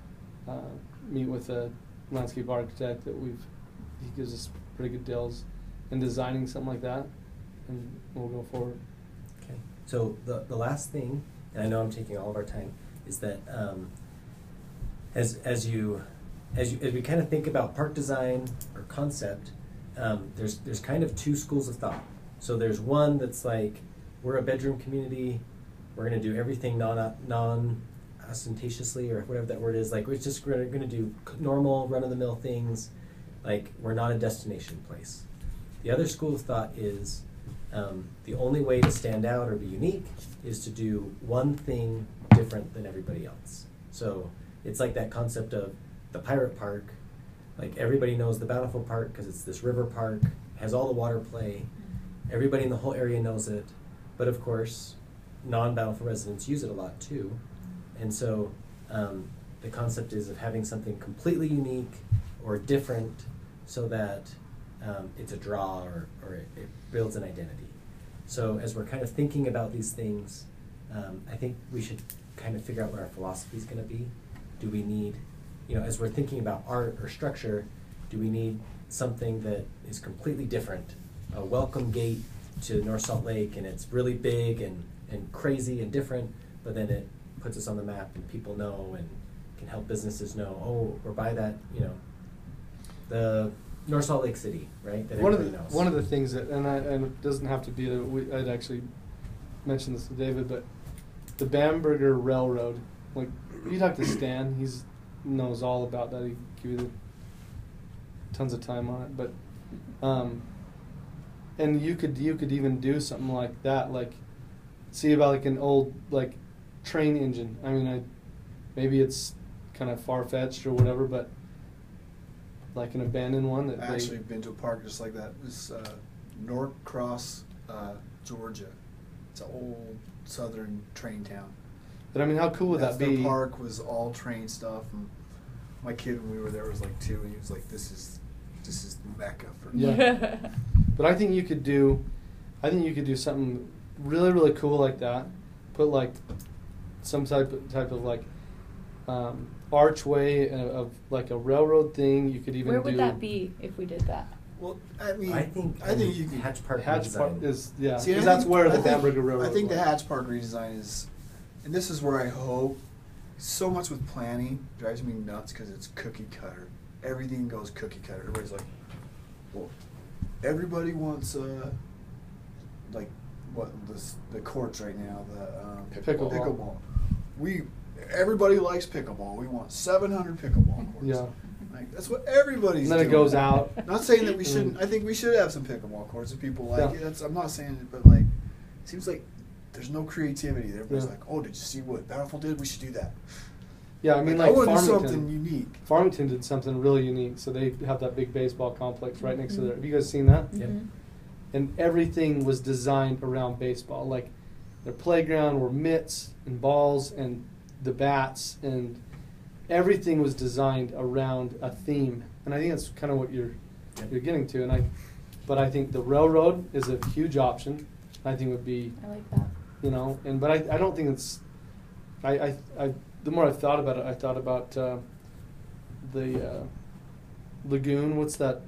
meet with a landscape architect he gives us pretty good deals in designing something like that, and we'll go forward. Okay. So the last thing, and I know I'm taking all of our time, is that as we kind of think about park design or concept, there's kind of two schools of thought. So there's one that's like, we're a bedroom community, we're going to do everything non ostentatiously, or whatever that word is. Like, we're going to do normal run of the mill things. Like, we're not a destination place. The other school of thought is the only way to stand out or be unique is to do one thing different than everybody else. So it's like that concept of the pirate park. Like, everybody knows the Bountiful Park because it's this river park, has all the water play. Everybody in the whole area knows it. But of course, non-Bountiful residents use it a lot too. And so the concept is of having something completely unique or different so that it's a draw or it builds an identity. So as we're kind of thinking about these things, I think we should kind of figure out what our philosophy is going to be. Do we need, as we're thinking about art or structure, do we need something that is completely different? A welcome gate to North Salt Lake, and it's really big and crazy and different, but then it puts us on the map and people know and can help businesses know, oh, we're by that, the North Salt Lake City, right? That everybody knows. One of the things that, and it doesn't have to be that I'd actually mentioned this to David, but the Bamberger Railroad, like, you talk to Stan, he knows all about that. He give you tons of time on it, but and you could even do something like that, like see about like an old like train engine. I mean, maybe it's kind of far-fetched or whatever, but like an abandoned one that I actually been to a park just like that. It's Norcross, Georgia. It's an old southern train town. But I mean, how cool would that be? The park was all train stuff. And my kid, when we were there, was like 2, and he was like, "This is the Mecca for me." Yeah. But I think you could do something really, really cool like that. Put like some type of like archway of like a railroad thing. You could even Where would that be if we did that? Well, I mean, I think you could. Hatch Park Hatch Park redesign. is, yeah, See, because that's where the I think- Bamberger Railroad I think the was. Hatch Park redesign is, and this is where I hope, so much with planning drives me nuts because it's cookie cutter. Everything goes cookie cutter. Everybody's like, well, everybody wants like what the courts right now, the Pickleball. Everybody likes pickleball. We want 700 pickleball courts. Yeah. Like, that's what everybody's And then doing. it goes out. Not saying that we shouldn't. I think we should have some pickleball courts if people like Yeah. it. I'm not saying it, but like, it seems like there's no creativity. Everybody's Yeah. like, oh, did you see what Bountiful did? We should do that. Yeah, I mean, Like, I like wanna do Farmington. something unique. Farmington did something really unique. So they have that big baseball complex right next to Mhm. there. Have you guys seen that? Yep. Mhm. And everything was designed around baseball. Like their playground were mitts and balls and the bats, and everything was designed around a theme. And I think that's kind of what you're getting to. But I think the railroad is a huge option. I think would be, I like that. but I don't think it's. The more I thought about it, I thought about the lagoon. What's that?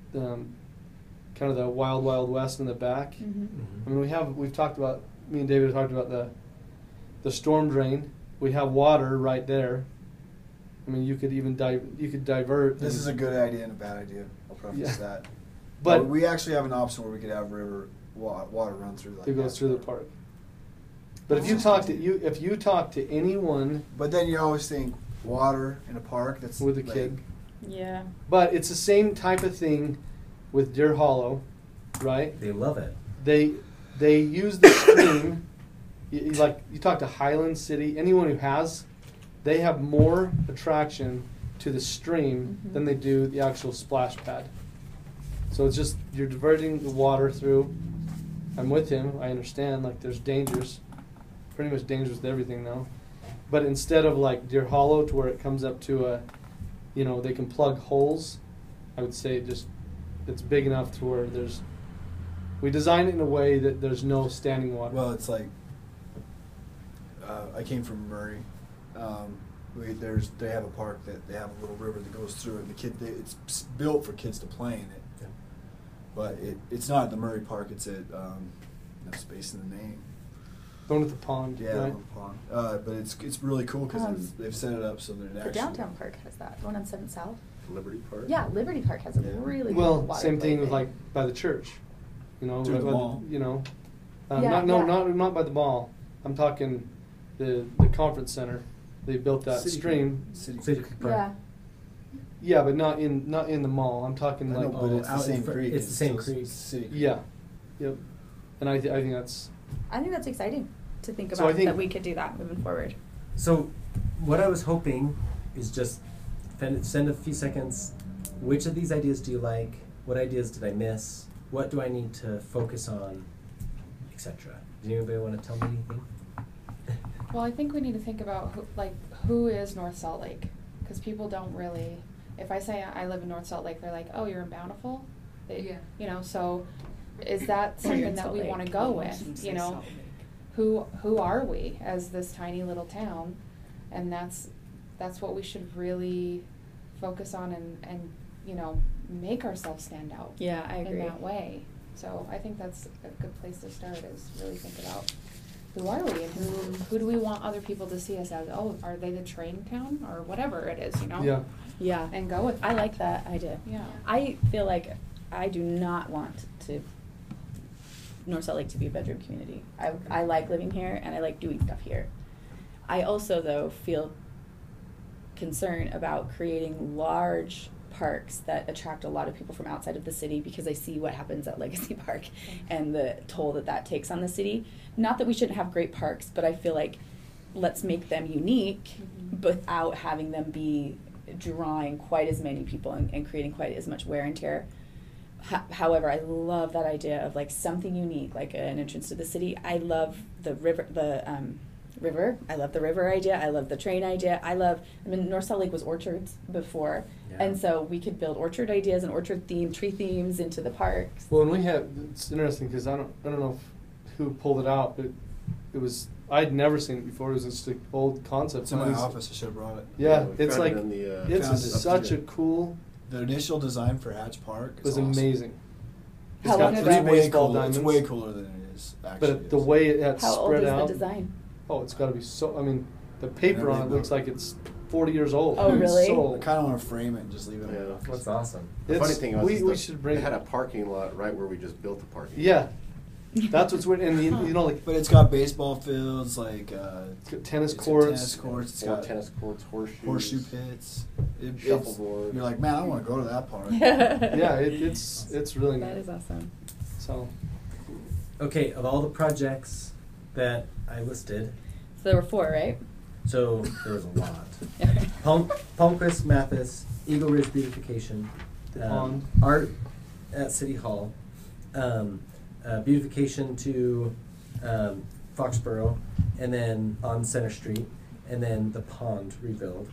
Kind of the Wild Wild West in the back. Mm-hmm. I mean, we've talked about. Me and David have talked about the storm drain. We have water right there. I mean, you could even divert. This is a good idea and a bad idea. I'll preface that. But we actually have an option where we could have river water run through. Like it goes through the park. But if you talk to anyone, but then you always think water in a park that's with a like, kid. Yeah. But it's the same type of thing with Deer Hollow, right? They love it. They use the stream. Like you talk to Highland City, anyone who has, they have more attraction to the stream Mhm. than they do the actual splash pad. So it's just you're diverting the water through. I'm with him. I understand. Like there's dangers, pretty much dangers with everything now. But instead of like Deer Hollow to where it comes up to a, they can plug holes. I would say it's big enough to where we design it in a way that there's no standing water. Well, it's like I came from Murray. They have a park that they have a little river that goes through it. It's built for kids to play in it. Yeah. But it's not at the Murray Park. It's at no space in the name. The one at the pond, Yeah, right? the pond. But it's really cool because they've set it up so that it The actually. downtown park has that. The one on 7th South. Liberty Park? Yeah, Liberty Park has a really Well, good water same play thing with thing. like by the church, Through the by mall. Yeah, not by the mall. I'm talking the conference center. They built that City stream. City City Park. Yeah. Yeah, but not in the mall. I'm talking I know, like but it's the out in same front- creek. it's the same still creek. City creek. yeah, yep. And I think that's I think that's exciting to think So I about think- that we could do that moving forward. So, what I was hoping is just send a few seconds. Which of these ideas do you like? What ideas did I miss? What do I need to focus on, etc. Does anybody want to tell me anything? Well, I think we need to think about who is North Salt Lake, because people don't really. If I say I live in North Salt Lake, they're like, "Oh, you're in Bountiful," You know, so is that Or you're something in that Salt we Lake. want to go Yeah, with? You know, who are we as this tiny little town? And that's what we should really focus on and you know, make ourselves stand out. Yeah, I agree. In that way. So I think that's a good place to start, is really think about who are we and who do we want other people to see us as? Oh, are they the train town or whatever it is, you know? yeah. Yeah. And go with I like that idea. Yeah. I feel like I do not want North Salt Lake to be a bedroom community. I like living here and I like doing stuff here. I also, though, feel concern about creating large parks that attract a lot of people from outside of the city, because I see what happens at Legacy Park and the toll that takes on the city. Not that we shouldn't have great parks, but I feel like let's make them unique without having them be drawing quite as many people and creating quite as much wear and tear. However, I love that idea of like something unique, like an entrance to the city. I love the river, I love the river idea. I love the train idea. North Salt Lake was orchards before. Yeah. And so we could build orchard ideas and orchard tree themes into the parks. Well, and we have. It's interesting because I don't know who pulled it out, but it was. I'd never seen it before. It was just an old concept. It's in my It's- office. I should have brought it. Yeah, we it's found like it in the, it's found it such a up cool. The initial design for Hatch Park Was awesome. amazing. How It's got long three ago? Way baseball cooler. diamonds. It's way cooler than it is. Actually, But the way it had How old spread is out. the design? Oh, it's got to be so. I mean, the paper on it Everything looks like it's 40 years old. Oh, It's really? I So, kind of want to frame it and just leave it. in my Yeah. office. That's awesome. The funny It's- thing was, we should bring. they had a parking lot right where we just built the parking lot. Yeah, that's what's weird. And you know, like But it's got baseball fields, like tennis it's got courts. tennis courts. It's Four got tennis courts, horseshoes, horseshoe pits. It's, shuffleboard. you're like, man, I want to go to that park. Yeah, it's really That nice. is awesome. So Okay, of all the projects that I listed, So there were 4, right? so there was a lot. Palmquist, Mathis, Eagle Ridge beautification, The pond. art at City Hall, beautification to Foxborough, and then on Center Street, and then the pond rebuild,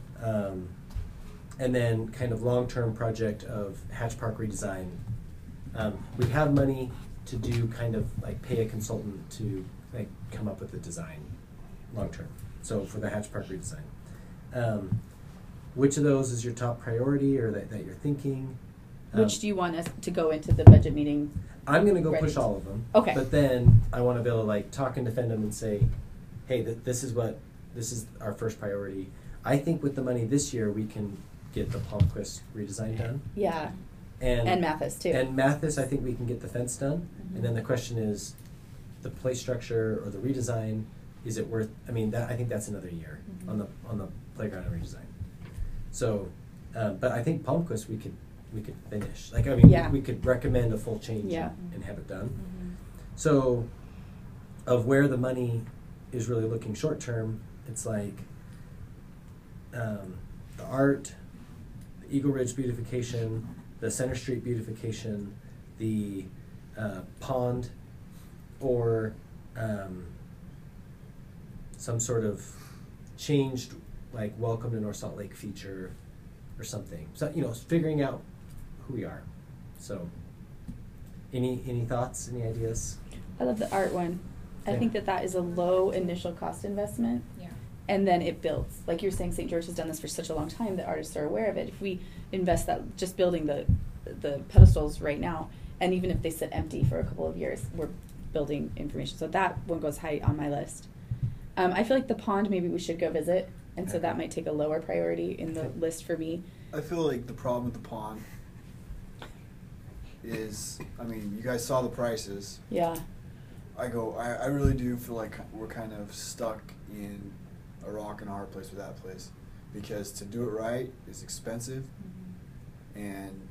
and then kind of long-term project of Hatch Park redesign. We have money to do kind of like pay a consultant to like come up with a design long-term. So for the Hatch Park redesign. Which of those is your top priority or that you're thinking? Which do you want us to go into the budget meeting? I'm gonna go ready push to- all of them. Okay. But then I want to be able to like talk and defend them and say, hey, this is our first priority. I think with the money this year we can get the Palmquist redesign done. Yeah. And Mathis, too. And Mathis, I think we can get the fence done. Mhm. And then the question is, the play structure or the redesign, is it worth? I mean, I think that's another year Mhm. on the playground and redesign. So, but I think Palmquist we could finish. Like I mean, Yeah. we could recommend a full change Yeah. and have it done. Mhm. So, of where the money is really looking short term, it's like the art, the Eagle Ridge beautification, the Center Street beautification, the pond, or some sort of changed like welcome to North Salt Lake feature or something. So figuring out who we are. So, any thoughts? Any ideas? I love the art one. I Okay. think that is a low initial cost investment. Yeah. And then it builds. Like you're saying, St. George has done this for such a long time that artists are aware of it. If we invest that, just building the pedestals right now, and even if they sit empty for a couple of years, we're building information. So that one goes high on my list. I feel like the pond maybe we should go visit, and so that might take a lower priority in the list for me. I feel like the problem with the pond is, I mean, you guys saw the prices. Yeah. I really do feel like we're kind of stuck in a rock and a hard place with that place. because to do it right is expensive, and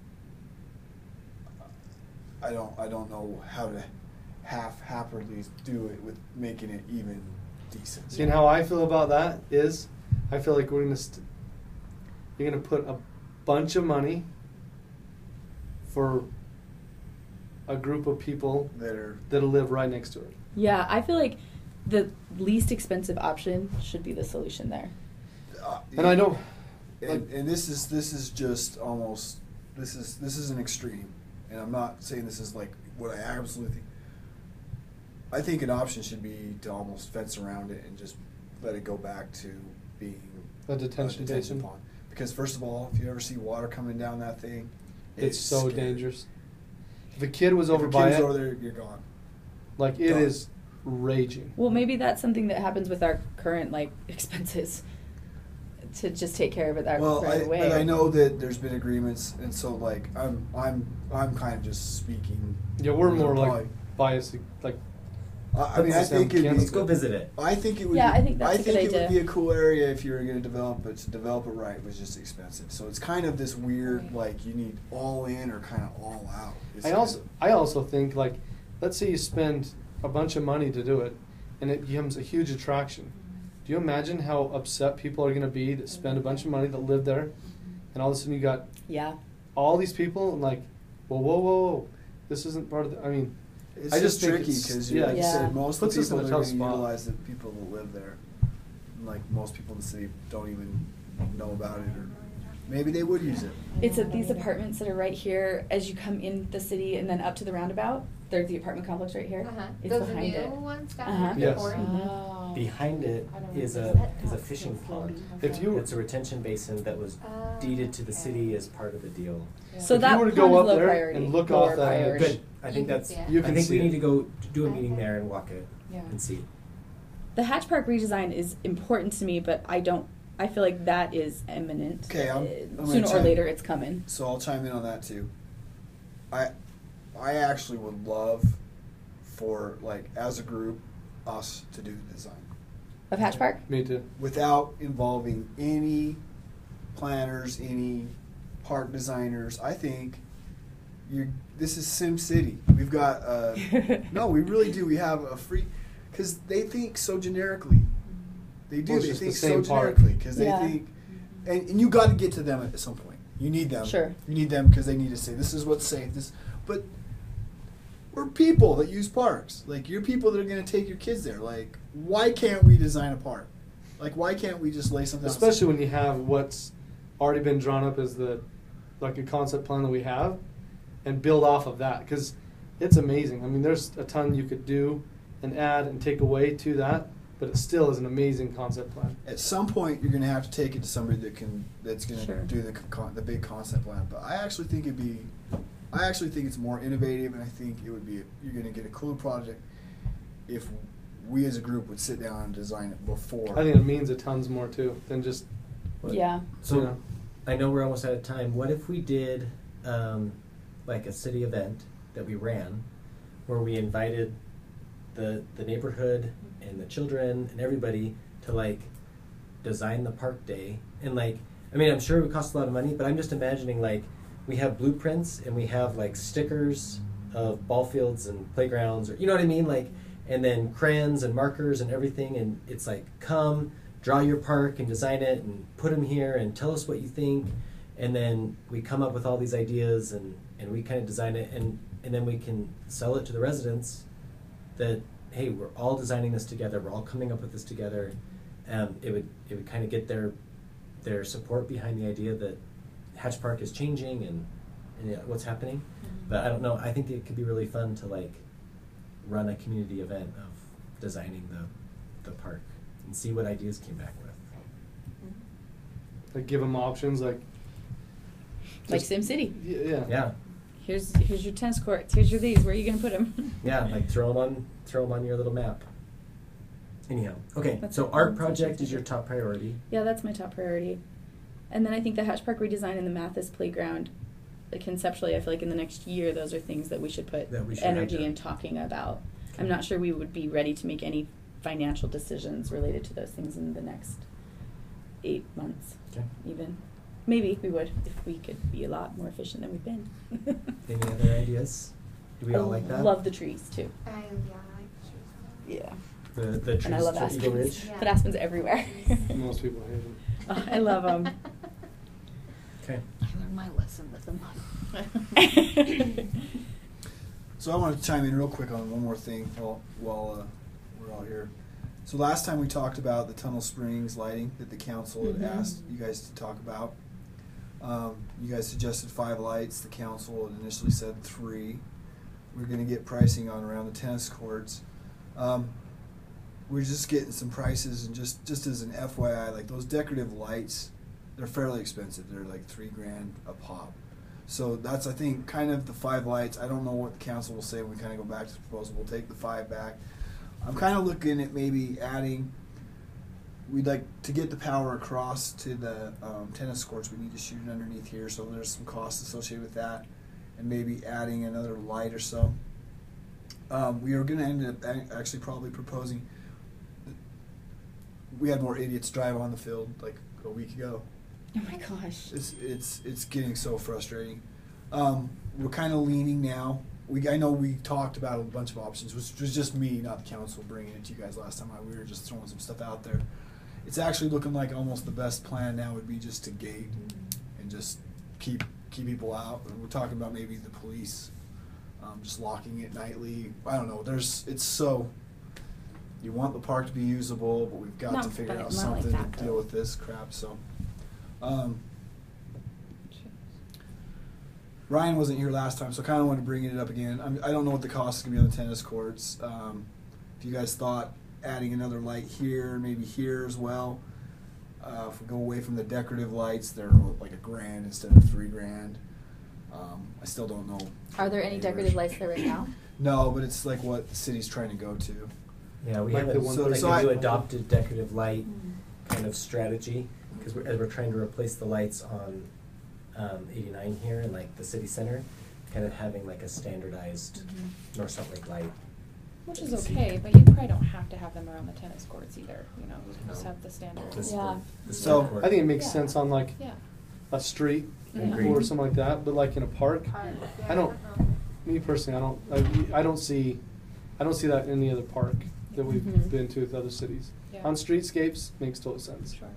I don't know how to haphazardly do it with making it even decent. See, and how I feel about that is, I feel like we're gonna you're gonna put a bunch of money for a group of people that'll live right next to it. Yeah, I feel like the least expensive option should be the solution there. And I know, and this is just almost this is an extreme, and I'm not saying this is like what I absolutely think. I think an option should be to almost fence around it and just let it go back to being a detention basin. pond. Because first of all, if you ever see water coming down that thing, it's so scary. dangerous. If a kid was If over a by kid's it, over there, you're gone. like it Done. is raging. Well, maybe that's something that happens with our current expenses to just take care of it right away. But I know that there's been agreements, and so like I'm kind of just speaking. Yeah, we're more probably- like biased, like. I mean, I think it'd be, let's go visit it. I think it would. Yeah, be, I think that's a good it idea. would be a cool area if you were going to develop, but to develop it right was just expensive. So it's kind of this weird, like you need all in or kind of all out. It's I also think, like, let's say you spend a bunch of money to do it, and it becomes a huge attraction. Do you imagine how upset people are going to be that spend a bunch of money that live there, and all of a sudden you got all these people and like, whoa, this isn't part of the. I mean, It's I just think tricky it's- because, yeah. like you said, most of Puts the us in people a that are tough going to spot. utilize the people that live there. Like most people in the city don't even know about it, or maybe they would use it. It's these apartments that are right here as you come in the city and then up to the roundabout. There's the apartment complex right here. It's Those behind new it. ones down Uh-huh. there? Yes. Or- Oh. Behind it I don't is know. a fishing pond. If you- It's a retention basin that was deeded to the city as part of the deal. So if that you were to pond go is up low there priority. and look lower off that priority. Good. I think that's. You I can think see we it. need to go do a meeting there and walk it Yeah. and see. The Hatch Park redesign is important to me, but I feel like that is imminent. Okay, I'm gonna Sooner or chime- later, it's coming. So I'll chime in on that too. I actually would love for like as a group us to do the design Of Hatch Park? Me too. without involving any planners, any park designers. I think this is Sim City. We've got no, we really do. We have a free because they think so generically. They do. Well, it's They just think the so same park. generically because they Yeah. think, and you got to get to them at some point. You need them. Sure. You need them because they need to say this is what's safe. But we're people that use parks. Like you're people that are going to take your kids there. Like why can't we design a park? Like why can't we just lay something? out? Especially when you have what's already been drawn up as a concept plan that we have, and build off of that, because it's amazing. I mean, there's a ton you could do and add and take away to that, but it still is an amazing concept plan. At some point, you're going to have to take it to somebody that's going to Sure. do the big concept plan. But I actually think it's more innovative, and I think it would be you're going to get a cool project if we as a group would sit down and design it before. I think it means a tons more too than just Yeah. So you know. I know we're almost out of time. What if we did like a city event that we ran, where we invited the neighborhood and the children and everybody to like design the park day, and like I mean I'm sure it would cost a lot of money, but I'm just imagining like we have blueprints and we have like stickers of ball fields and playgrounds, or you know what I mean, like, and then crayons and markers and everything, and it's like come draw your park and design it and put them here and tell us what you think, and then we come up with all these ideas and we kind of design it, and then we can sell it to the residents that hey, we're all designing this together, we're all coming up with this together. It would kind of get their support behind the idea that Hatch Park is changing and what's happening. Mm-hmm. But I don't know, I think it could be really fun to like run a community event of designing the park and see what ideas came back with. like give them options, like Like Sim City. yeah. Yeah, Here's your tennis courts. Here's your these. Where are you going to put them? yeah, like throw them on your little map. Anyhow, okay, That's so a- art that's project interesting. is your top priority. Yeah, that's my top priority. And then I think the Hatch Park redesign and the Mathis playground, like conceptually, I feel like in the next year, those are things that we should put That we should energy enter. in talking about. Okay. I'm not sure we would be ready to make any financial decisions related to those things in the next 8 months, Okay. even. Maybe we would if we could be a lot more efficient than we've been. Any other ideas? Do we all like that? Love the trees too. I like Yeah. The trees And I love to Eagle aspens. Ridge? Yeah. But aspens everywhere. Most people hate them. Oh, I love them. Okay. I learned my lesson with them. So I want to chime in real quick on one more thing while we're all here. So last time we talked about the Tunnel Springs lighting that the council had asked you guys to talk about. You guys suggested 5 lights. The council had initially said 3. We're going to get pricing on around the tennis courts. We're just getting some prices, and just as an FYI, like those decorative lights, they're fairly expensive. They're like $3,000 a pop. So that's, I think, kind of the 5 lights. I don't know what the council will say when we kind of go back to the proposal. We'll take the 5 back. I'm kind of looking at maybe adding, we'd like to get the power across to the tennis courts. We need to shoot it underneath here, so there's some costs associated with that, and maybe adding another light or so. We are going to end up actually probably proposing, we had more idiots drive on the field like a week ago. Oh my gosh. It's getting so frustrating. We're kind of leaning now. I know we talked about a bunch of options, which was just me, not the council, bringing it to you guys last time. We were just throwing some stuff out there. It's actually looking like almost the best plan now would be just to gate and just keep people out. And we're talking about maybe the police just locking it nightly. I don't know. It's so. You want the park to be usable, but we've got to figure out something to deal with this crap. So. Ryan wasn't here last time, so I kind of wanted to bring it up again. I don't know what the cost is going to be on the tennis courts. If you guys thought adding another light here, maybe here as well. If we go away from the decorative lights, they're like $1,000 instead of $3,000. I still don't know. Are there any decorative lights there right now? No, but it's like what the city's trying to go to. Yeah, we Like have the a one- like so a new I- adopted decorative light kind of strategy, because we're trying to replace the lights on 89 here in like the city center, kind of having like a standardized North Salt Lake light. Which is okay, but you probably don't have to have them around the tennis courts either, you know, you can just No. have the standard. This Yeah. the So, sport. I think it makes Yeah. sense on like Yeah. a street Agreed. or something like that, but like in a park, I don't. Me personally, I don't see that in any other park that we've been to with other cities. Yeah. On streetscapes, makes total sense. Sure.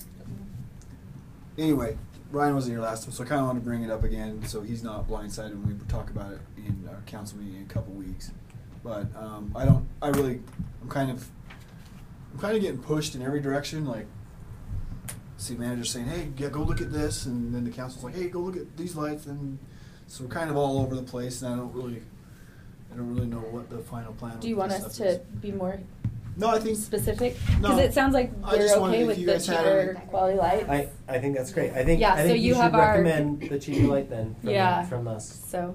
Anyway, Ryan wasn't here last time, so I kind of wanted to bring it up again so he's not blindsided when we talk about it in our council meeting in a couple weeks. But I'm kind of getting pushed in every direction. Like, city manager saying, "Hey, go look at this," and then the council's like, "Hey, go look at these lights," and so we're kind of all over the place. And I don't really know what the final plan. Do you with want this us stuff to is. be more No, I think specific? No. Because it sounds like I we're just wondered okay if with you the guys had cheaper any- quality lights. I think that's great. I think Yeah, I so think you you have should our- recommend the cheaper light then from us. So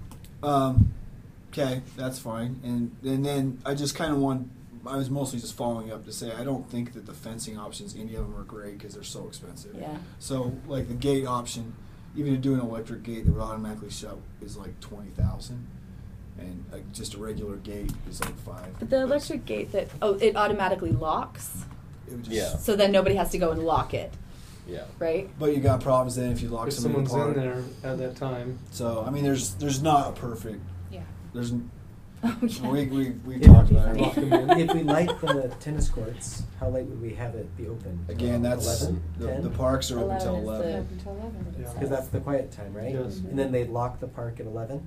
Okay, that's fine. And then I just kind of I was mostly just following up to say I don't think that the fencing options, any of them are great because they're so expensive. yeah. So like the gate option, even to do an electric gate that would automatically shut is like $20,000, and like just a regular gate is like $5,000. But the electric gate that it automatically locks, It would just, Yeah. so then nobody has to go and lock it, Yeah. right? But you got problems then if you lock If somebody in the someone's in park. there at that time, So I mean, there's not a perfect. Yeah. There's Oh, yeah. we talked about it. Lock them in. If we light the tennis courts, how late would we have it be open? Again, that's 11, the 10? parks are open till 11 is 11. the- Up until 11. Yeah. Because that's the quiet time, right? Yes. And then they lock the park at 11.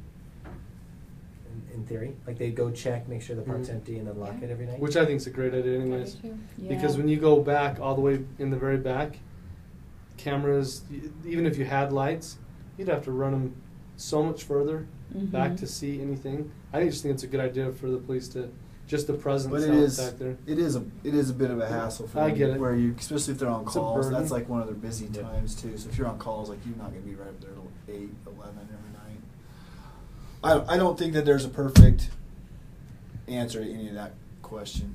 In theory, like they go check, make sure the park's Mhm. empty, and then lock Yeah. it every night. which I think is a great idea, anyways. I do too. Because Yeah. when you go back all the way in the very back, cameras, even if you had lights, you'd have to run them so much further back to see anything. I just think it's a good idea for the police to just the presence But out it is back there. it is a bit of a hassle for I them, get it. where you, especially if they're on It's a calls. burden. That's like one of their busy Yep. times too. So if you're on calls, like you're not going to be right up there till 8, 11 every night. I don't think that there's a perfect answer to any of that question,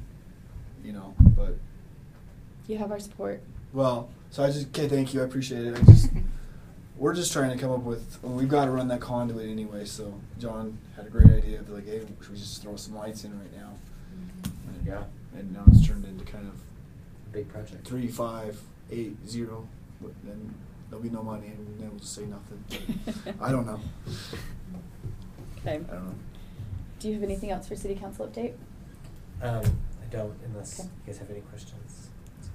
but You have our support. well, so thank you, I appreciate it. We're just trying to come up with. We've got to run that conduit anyway. So John had a great idea of like, hey, should we just throw some lights in right now? Yeah. And now it's turned into kind of Big project. 3, 5, 8-0, but then there'll be no money, and then we'll just say nothing. But I don't know. Okay. I don't know. Do you have anything else for city council update? I don't, unless Okay. you guys have any questions.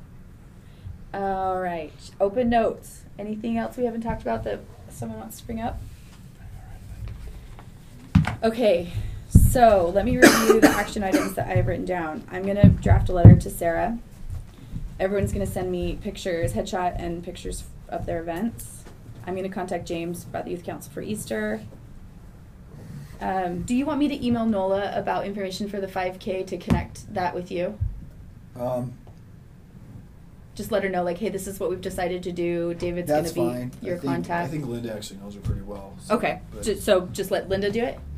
All right. Open notes. Anything else we haven't talked about that someone wants to bring up? Okay. So let me review the action items that I have written down. I'm going to draft a letter to Sarah. Everyone's going to send me pictures, headshot and pictures of their events. I'm going to contact James about the Youth Council for Easter. Do you want me to email Nola about information for the 5K to connect that with you? Just let her know, like, hey, this is what we've decided to do. David's going That's to be fine. your I think, contact. I think Linda actually knows her pretty well. So, Okay, but so just let Linda do it?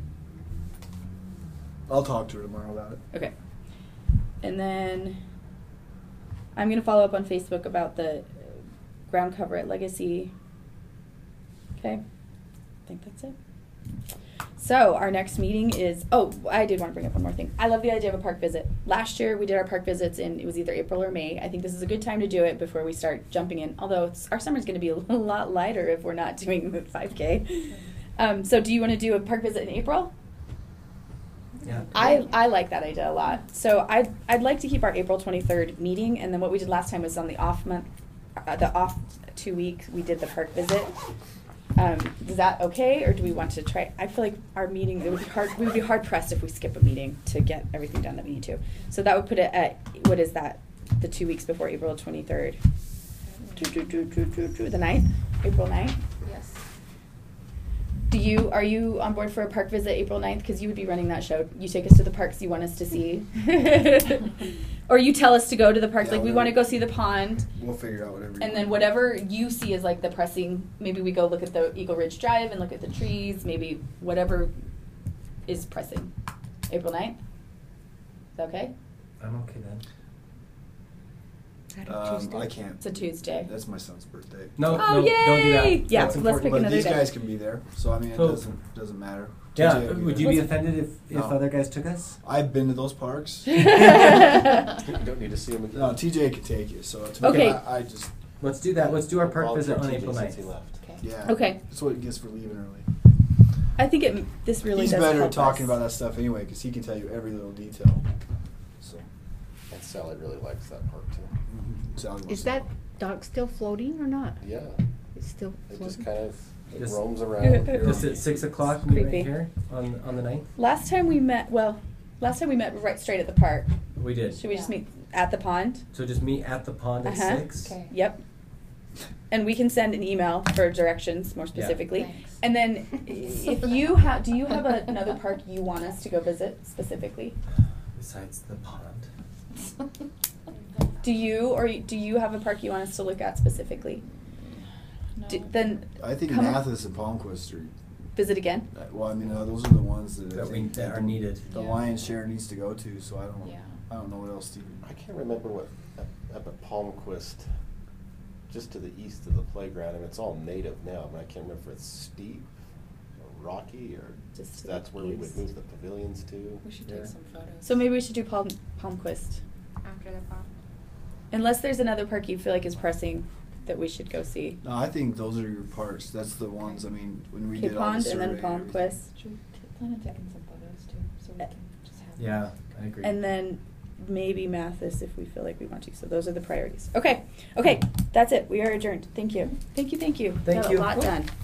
I'll talk to her tomorrow about it. Okay. And then I'm going to follow up on Facebook about the ground cover at Legacy. Okay. I think that's it. So our next meeting is, oh, I did want to bring up one more thing. I love the idea of a park visit. Last year we did our park visits in, it was either April or May. I think this is a good time to do it before we start jumping in. Although our summer's going to be a lot lighter if we're not doing the 5K. So do you want to do a park visit in April? Yeah. I like that idea a lot. So I'd like to keep our April 23rd meeting, and then what we did last time was on the off month, the off 2 weeks we did the park visit. Is that okay, or do we want to try? I feel like our meeting, it would be hard. We would be hard pressed if we skip a meeting to get everything done that we need to. So that would put it at, what is that? The 2 weeks before April 23rd. The 9th, April 9th. Yes. Are you on board for a park visit April 9th? Because you would be running that show. You take us to the parks you want us to see. Or you tell us to go to the parks, Yeah, like we whatever. want to go see the pond. We'll figure out whatever. And then whatever you see is like the pressing, maybe we go look at the Eagle Ridge Drive and look at the trees, maybe whatever is pressing. April 9th? Is that okay? I'm okay then. Is that a Tuesday? I can't. It's a Tuesday. That's my son's birthday. No, Oh, no, yay! don't do that. Yeah, That's let's pick important. But another these day. guys can be there, so I mean, it So- doesn't matter. Yeah, TJ will be would you there. be offended if No. other guys took us? I've been to those parks. You don't need to see him again. No, TJ can take you. So to Okay. me, I just Let's do that. Let's do our park Volunteer visit on TJ April since 9th. he left. yeah. Okay. That's what he gets for leaving early. I think this really He's does better help at talking us. about that stuff anyway, because he can tell you every little detail. So. And Sally really likes that park too. Sally wants Is to that know. dog still floating or not? Yeah, It's still it floating? just kind of Just- roams around. Just at 6 o'clock, meet Creepy. right here on the 9th. Last time we met right straight at the park. We did. Should we just meet at the pond? So just meet at the pond at Uh-huh. 6. Okay. Yep. And we can send an email for directions more specifically. Thanks. And then if you do you have another park you want us to go visit specifically? Besides the pond. Do you have a park you want us to look at specifically? No. Then I think come on. Mathis and Palmquist are. Visit again? Well, I mean, those are the ones that, I That think that are needed. The Yeah. lion's share needs to go to. So I don't. Yeah. I don't know what else to. I can't remember what up at Palmquist, just to the east of the playground. I mean, it's all native now, but I can't remember if it's steep or rocky or Just to that's the where we would east. move the pavilions to. We should there. take some photos. So maybe we should do Palmquist. After the pop. Unless there's another park you feel like is pressing that we should go see. No, I think those are your parks. That's the ones. I mean, when we Okay, did all Pond the and then survey everything. Palmquist. Should we plan on taking some photos too, so we can just have them? Yeah, I agree. And then maybe Mathis if we feel like we want to. So those are the priorities. Okay. Okay, that's it. We are adjourned. Thank you. Thank you. Thank Got you. a lot done.